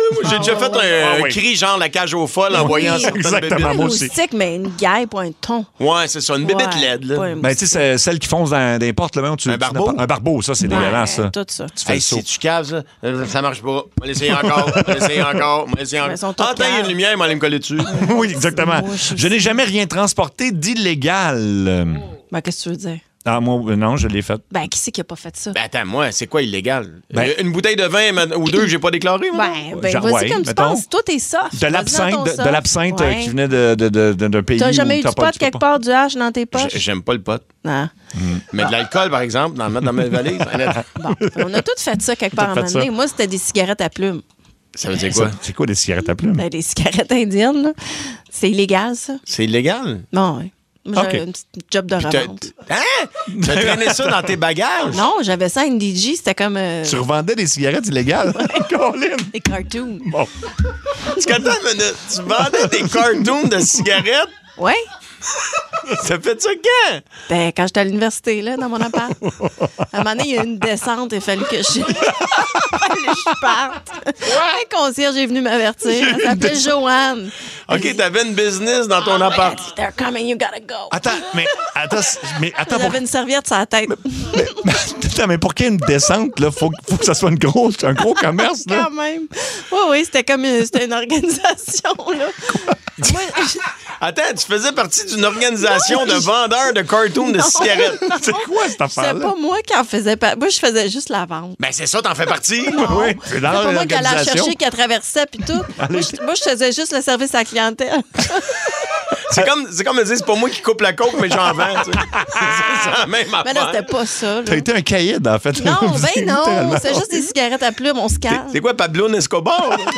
moi, j'ai déjà fait un Ah oui. cri genre la cage aux folles en voyant certaines exactement, bébites. moi Un aussi. moustique, mais une guêpe ou un thon. Ouais, c'est ça, une bébête Ouais, laide, là. pas un Ben, tu sais, c'est celle qui fonce dans des portes, là, même, tu, Un tu barbeau? n'as pas- Un barbeau, ça, c'est Ouais, dégueulasse, ça. tout ça. Tu fais Hey, le saut. si tu caves, ça, euh, ça marche pas. On va l'essayer encore, on va l'essayer encore, on va l'essayer Mais ils sont encore. tous Ah, attends, il y a une caves. lumière, il m'a aller me coller dessus. Oui, exactement. Moi, je- Je n'ai jamais rien transporté d'illégal. Ben, qu'est-ce que tu veux dire? Ah, moi, euh, non, je l'ai fait. Ben, qui c'est qui a pas fait ça? Ben, attends, moi, c'est quoi illégal? Ben- Euh, une bouteille de vin ma- ou deux que j'ai pas déclaré, moi? Ben, ben Genre, vas-y ouais, comme tu mettons. penses. Toi, t'es soft. De Vas-y dans l'absinthe, ton de, de soft. l'absinthe euh, Ouais. qui venait de, de, de, de- d'un pays. T'as où jamais eu t'as du pas- pot tu peux quelque pas. part, du hache dans tes poches? J'ai- J'aime pas le pot. Non. Mais de l'alcool, par exemple, d'en mettre dans ma valise. Bon, on a tous fait ça quelque part à un fait moment ça. donné. Moi, c'était des cigarettes à plumes. Ça veut dire quoi? Ça, C'est quoi des cigarettes à plumes? Ben, des cigarettes indiennes, là. C'est illégal, ça. C'est illégal? Non, oui. Moi, j'avais Ok. une petite job de Puis t'as- revente. Hein? T'as traîné ça dans tes bagages? Non, j'avais ça à N D G, c'était comme euh, Tu revendais des cigarettes illégales? Colin! des cartoons. Bon. Tu attends une minute, tu vendais des cartoons de cigarettes? Ouais. Ça fait ça quand? Ben, quand j'étais à l'université, là, dans mon appart. À un moment donné, il y a eu une descente, il fallait que je, fallait que je parte. Un concierge est venu m'avertir. Elle s'appelait Joanne. OK, t'avais une business dans ton Ah, appart. ouais, they're coming, you gotta go. Attends, mais attends, mais attends, pour, J'avais une serviette sur la tête. attends, mais pour qu'il y ait une descente, là, faut, faut que ça soit une grosse, un gros commerce, là. Quand même. Oui, oui, c'était comme une, c'était une organisation, là. Moi, je- Attends, tu faisais partie d'une organisation de vendeurs de cartoons de Non. cigarettes. C'est quoi cette c'est affaire-là? pas moi qui en faisais pas. Moi, je faisais juste la vente. Ben, c'est ça, t'en fais partie. Oui, c'est dans C'est pas moi qui allais la l'organisation. chercher, qui la traversait, puis tout. Moi je, moi, je faisais juste le service à la clientèle. C'est comme, c'est comme me dire, c'est pas moi qui coupe la coke, mais j'en vends. tu sais. C'est la même Mais là, affaire. c'était pas ça. là. T'as été un caïd, en fait. Non, Vous ben êtes non. littéralement- C'est juste des cigarettes à plumes, on se calme. C'est quoi, Pablo Escobar? là?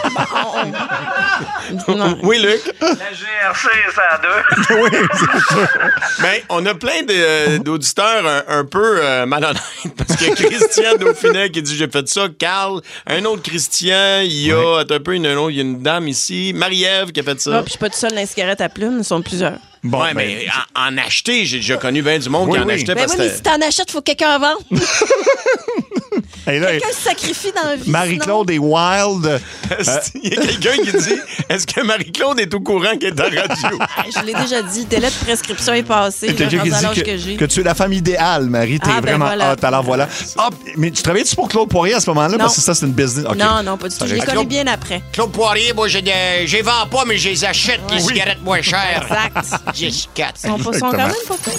Non. Oui, Luc? La G R C, ça a deux. Oui, c'est ça. Ben, on a plein de- d'auditeurs un, un peu euh, malhonnêtes. Parce qu'il y a Christian Dauphinet qui dit j'ai fait ça. Carl, un autre Christian, il y a attends un peu une, une autre- il y a une dame ici. Marie-Ève qui a fait ça. Ah, puis je suis pas tout seul dans les cigarettes à plumes, ils sont plusieurs. Bon, ouais, ben, mais en, en acheter, j'ai déjà connu bien du monde Oui, qui en oui. achetait Ben parce oui, que mais si t'en achètes, faut que quelqu'un en vende. hey, là, Quelqu'un se sacrifie dans la vie. Marie-Claude est wild. Euh, il y a quelqu'un qui dit est-ce que Marie-Claude est au courant qu'elle est à radio? sinon- Je l'ai déjà dit, le délai de prescription est passé. Il y a là, quelqu'un qui rendu à dit l'âge que que, j'ai. que tu es la femme idéale, Marie. T'es Ah, ben vraiment voilà. hot. Alors voilà. Ah, mais tu travaillais-tu pour Claude Poirier à ce moment-là? Non. Parce que ça, c'est une business. OK. Non, non, pas du tout. Je l'ai connu bien après. Claude Poirier, moi, je ne les vends pas, mais je les achète, les cigarettes moins chères. Exact. Jessica. Ils sont, pas, sont quand même pas faits.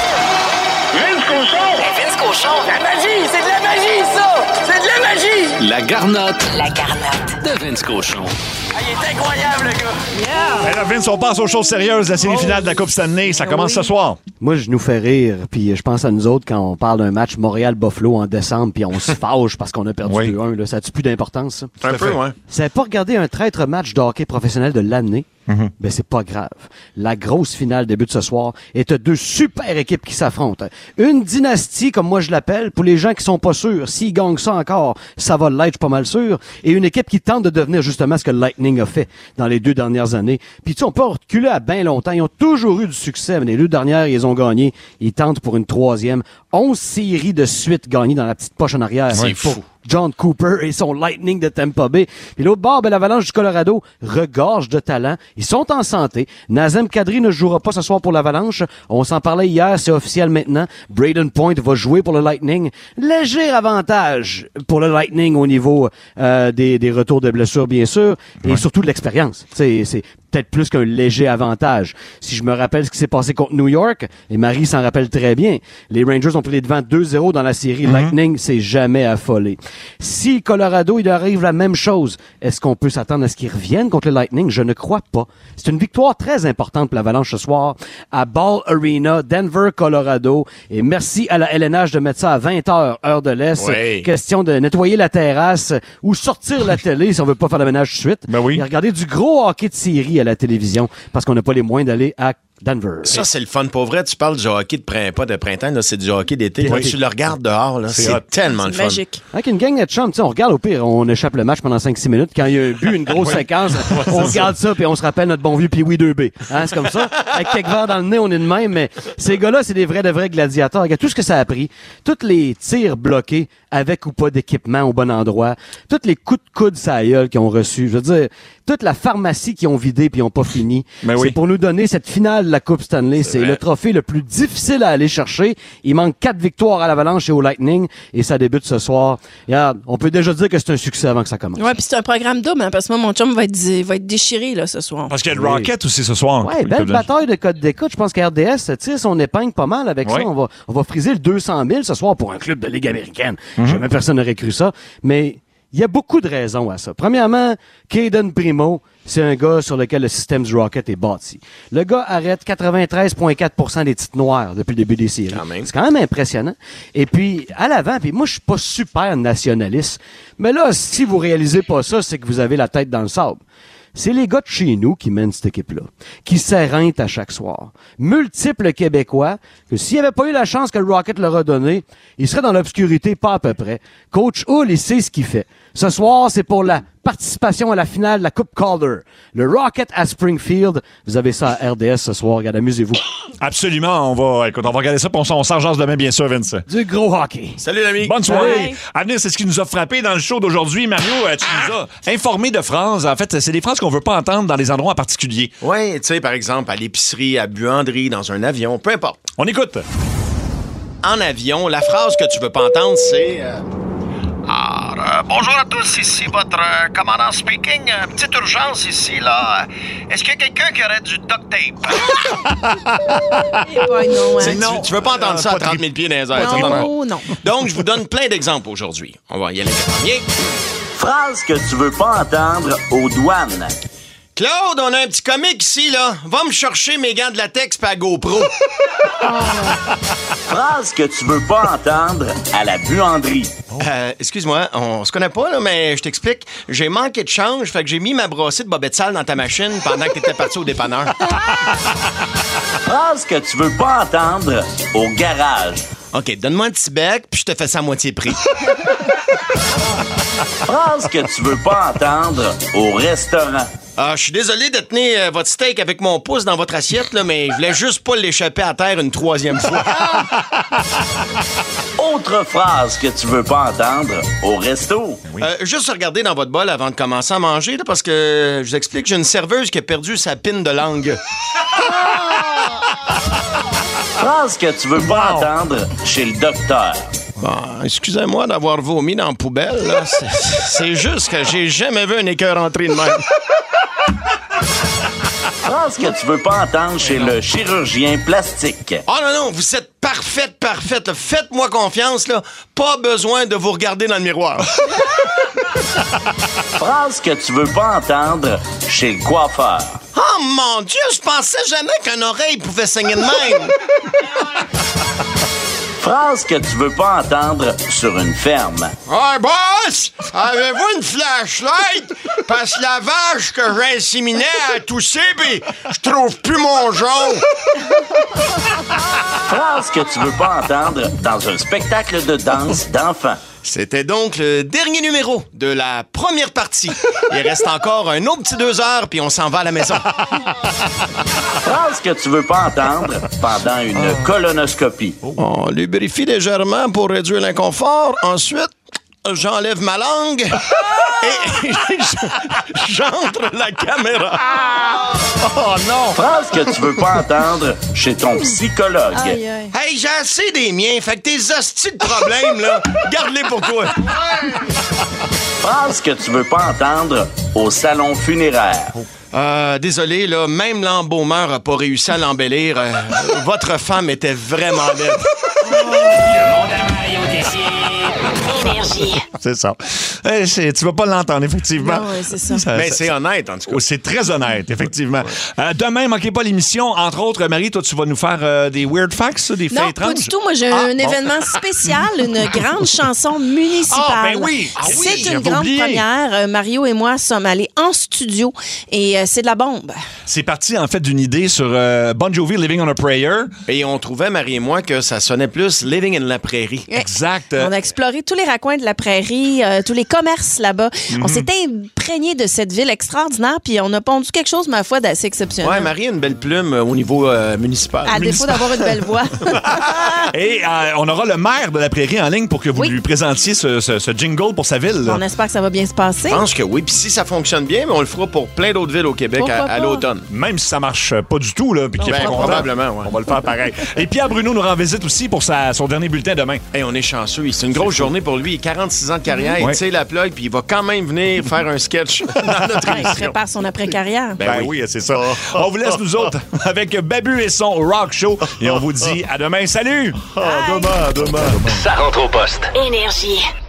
Vince Cochon! Vince Cochon. La magie! C'est de la magie, ça! C'est de la magie! La garnotte La garnotte. de Vince Cochon. Ah, il est incroyable, le gars! Hey, là, Vince, on passe aux choses sérieuses. La série finale de la Coupe Stanley, ça commence ce soir. Moi, je nous fais rire, puis je pense à nous autres quand on parle d'un match Montréal-Buffalo en décembre, puis on se fâche parce qu'on a perdu Oui. deux un. Là. Ça a-tu plus d'importance, ça? Un peu, ouais. Si vous n'avez pas regardé un traître match de hockey professionnel de l'année, Mhm. ben c'est pas grave. La grosse finale débute ce soir et t'as deux super équipes qui s'affrontent. Une dynastie, comme moi je l'appelle, pour les gens qui sont pas sûrs. S'ils gagnent ça encore, ça va l'être, je suis pas mal sûr. Et une équipe qui tente de devenir justement ce que le Lightning a fait dans les deux dernières années. Puis tu sais, on peut reculer à bien longtemps. Ils ont toujours eu du succès, mais les deux dernières, ils ont gagné. Ils tentent pour une troisième. Onze séries de suite gagnées dans la petite poche en arrière. C'est pour fou. John Cooper et son Lightning de Tampa Bay. Puis l'autre bord, ben, l'Avalanche du Colorado regorge de talent. Ils sont en santé. Nazem Kadri ne jouera pas ce soir pour l'Avalanche. On s'en parlait hier, c'est officiel maintenant. Braden Point va jouer pour le Lightning. Léger avantage pour le Lightning au niveau euh, des, des retours de blessures, bien sûr, et surtout de l'expérience. C'est, c'est peut-être plus qu'un léger avantage. Si je me rappelle ce qui s'est passé contre New York, et Marie s'en rappelle très bien, les Rangers ont pris les devants deux zéro dans la série. Mm-hmm. Lightning s'est jamais affolé. Si Colorado, il arrive la même chose, est-ce qu'on peut s'attendre à ce qu'ils reviennent contre le Lightning? Je ne crois pas. C'est une victoire très importante pour l'Avalanche ce soir à Ball Arena, Denver, Colorado. Et merci à la L N H de mettre ça à vingt heures, heure de l'Est. Oui. Question de nettoyer la terrasse ou sortir la télé si on veut pas faire le ménage tout de suite. Ben oui. Et regarder du gros hockey de série à la télévision parce qu'on n'a pas les moyens d'aller à Denver. Ça, c'est le fun. Pour vrai, tu parles du hockey de printemps, pas de printemps, là, c'est du hockey d'été. Quand tu le regardes dehors, là, c'est, c'est tellement le fun. Magique. Avec une gang de chums, on regarde au pire, on échappe le match pendant cinq six minutes. Quand il y a un but, une grosse séquence, on regarde ça puis on se rappelle notre bon vieux Pee-Wee deux B. Hein, c'est comme ça. Avec quelques verres dans le nez, on est de même. Mais ces gars-là, c'est des vrais de vrais gladiateurs. Regarde tout ce que ça a pris. Tous les tirs bloqués avec ou pas d'équipement au bon endroit. Tous les coups de coude sa gueule qu'ils ont reçus. Je veux dire, toute la pharmacie qu'ils ont vidé puis ils ont pas fini. Mais c'est oui. pour nous donner cette finale de la Coupe Stanley. C'est, c'est le trophée le plus difficile à aller chercher. Il manque quatre victoires à l'Avalanche et au Lightning et ça débute ce soir. Regarde, on peut déjà dire que c'est un succès avant que ça commence. Ouais, puis c'est un programme double, hein, parce que moi, mon chum va être, va être déchiré là, ce soir. Parce qu'il y a le Rocket aussi ce soir. Ouais, belle bataille de code d'écoute. Je pense qu'R D S tire son épingle pas mal avec ouais. ça. On va, on va friser le deux cent mille ce soir pour un club de Ligue américaine. Mm-hmm. Jamais personne n'aurait cru ça. Mais il y a beaucoup de raisons à ça. Premièrement, Caden Primo, c'est un gars sur lequel le système du Rocket est bâti. Le gars arrête quatre-vingt-treize virgule quatre pour cent des titres noirs depuis le début des séries. Quand même. C'est quand même impressionnant. Et puis, à l'avant, puis moi, je suis pas super nationaliste. Mais là, si vous réalisez pas ça, c'est que vous avez la tête dans le sable. C'est les gars de chez nous qui mènent cette équipe-là, qui s'éreintent à chaque soir. Multiples Québécois, que s'il n'y avait pas eu la chance que le Rocket leur a donné, ils seraient dans l'obscurité pas à peu près. Coach Hull, il sait ce qu'il fait. Ce soir, c'est pour la participation à la finale de la Coupe Calder. Le Rocket à Springfield. Vous avez ça à R D S ce soir. Regarde, amusez-vous. Absolument. On va, écoute, on va regarder ça, puis on, on s'en jase demain, bien sûr, Vince. Du gros hockey. Salut, l'ami. Bonne soirée. Bye. À venir, c'est ce qui nous a frappé dans le show d'aujourd'hui. Mario, euh, tu nous as informé de phrases. En fait, c'est des phrases qu'on veut pas entendre dans les endroits en particulier. Oui, tu sais, par exemple, à l'épicerie, à buanderie, dans un avion, peu importe. On écoute. En avion, la phrase que tu veux pas entendre, c'est... Euh... Alors, euh, bonjour à tous, ici votre euh, commandant speaking. Euh, petite urgence ici, là. Est-ce qu'il y a quelqu'un qui aurait du duct tape? Ouais, non, C'est- hein. tu, tu veux pas entendre ça à trente mille pieds dans les airs. tu entends pas. Non, non. Donc, je vous donne plein d'exemples aujourd'hui. On va y aller avec le premier. Phrase que tu veux pas entendre aux douanes. Claude, on a un petit comique ici, là. Va me chercher mes gants de latex pis à GoPro. Phrase que tu veux pas entendre à la buanderie. Euh, excuse-moi, on se connaît pas, là, mais je t'explique. J'ai manqué de change, fait que j'ai mis ma brossée de bobette sale dans ta machine pendant que t'étais parti au dépanneur. Phrase que tu veux pas entendre au garage. OK, donne-moi un petit bec, puis je te fais ça à moitié prix. Phrase que tu veux pas entendre au restaurant. Ah, je suis désolé de tenir euh, votre steak avec mon pouce dans votre assiette, là, mais je voulais juste pas l'échapper à terre une troisième fois. Autre phrase que tu veux pas entendre au resto. Euh, juste regarder dans votre bol avant de commencer à manger, là, parce que je vous explique, j'ai une serveuse qui a perdu sa pine de langue. Phrase que tu veux pas entendre chez le docteur. Bon, excusez-moi d'avoir vomi dans la poubelle, là. C'est, c'est juste que j'ai jamais vu un écœur rentrer de même. Phrase que tu veux pas entendre chez le chirurgien plastique. Oh non, non, vous êtes parfaite, parfaite. là. Faites-moi confiance, là. Pas besoin de vous regarder dans le miroir. Phrase que tu veux pas entendre chez le coiffeur. Oh mon Dieu, je pensais jamais qu'une oreille pouvait saigner de même. Phrase que tu veux pas entendre sur une ferme. Hey, boss! Avez-vous une flashlight? Parce que la vache que j'ai inséminée a toussé, pis je trouve plus mon jaune. Phrase que tu veux pas entendre dans un spectacle de danse d'enfants. C'était donc le dernier numéro de la première partie. Il reste encore un autre petit deux heures, puis on s'en va à la maison. Phrase que tu veux pas entendre pendant une colonoscopie. On lubrifie légèrement pour réduire l'inconfort. Ensuite, j'enlève ma langue et j'entre la caméra. Oh non! Phrase que tu veux pas entendre chez ton psychologue. Aïe, aïe. Hey, j'ai assez des miens, fait que tes hosties de problèmes, là, garde-les pour toi. Phrase que tu veux pas entendre au salon funéraire. Euh, désolé, là, même l'embaumeur a pas réussi à l'embellir. Euh, votre femme était vraiment laide. Le monde à Mario Tessier. Énergie. C'est ça. Eh, c'est- tu vas pas l'entendre, effectivement. Non, ouais, c'est ça. Mais c'est honnête, en tout cas. Oh, c'est très honnête, effectivement. Euh, demain, manquez pas l'émission. Entre autres, Marie, toi, tu vas nous faire euh, des weird facts, ça, des faits Non, étranges? pas du tout. Moi, j'ai Ah, un bon. événement spécial, une grande chanson municipale. Ah, ben oui. Ah oui, c'est j'avais une grande oublié. première. Euh, Mario et moi sommes allés en studio et euh, c'est de la bombe. C'est parti, en fait, d'une idée sur euh, Bon Jovi, Living on a Prayer. Et on trouvait, Marie et moi, que ça sonnait plus Living in la prairie. Exact. On a exploré tous les raccoins de la prairie, euh, tous les commerces là-bas. Mhm. On s'était imprégné de cette ville extraordinaire, puis on a pondu quelque chose, ma foi, d'assez exceptionnel. Ouais, Marie a une belle plume euh, au niveau euh, municipal. À défaut d'avoir une belle voix. Et euh, on aura le maire de la prairie en ligne pour que vous Oui. lui présentiez ce, ce- ce jingle pour sa ville. là. On espère que ça va bien se passer. Je pense que oui. Puis si ça fonctionne bien, mais on le fera pour plein d'autres villes au Québec Pourquoi à, à pas? l'automne. Même si ça marche pas du tout, là, puis qu'il est Ben, pas content, probablement, ouais. on va le faire pareil. Et Pierre Bruno nous rend visite aussi pour sa, son dernier bulletin demain. Hey, on est chanceux. C'est une grosse journée pour lui. Il a quarante-six ans de carrière. Ouais. Il tire la plug, puis il va quand même venir faire un sketch dans notre Ouais, il émission. prépare son après-carrière. Ben, oui, c'est ça. On vous laisse, nous autres, avec Babu et son rock show. Et on vous dit à demain. Salut! Ça rentre au poste. Énergie.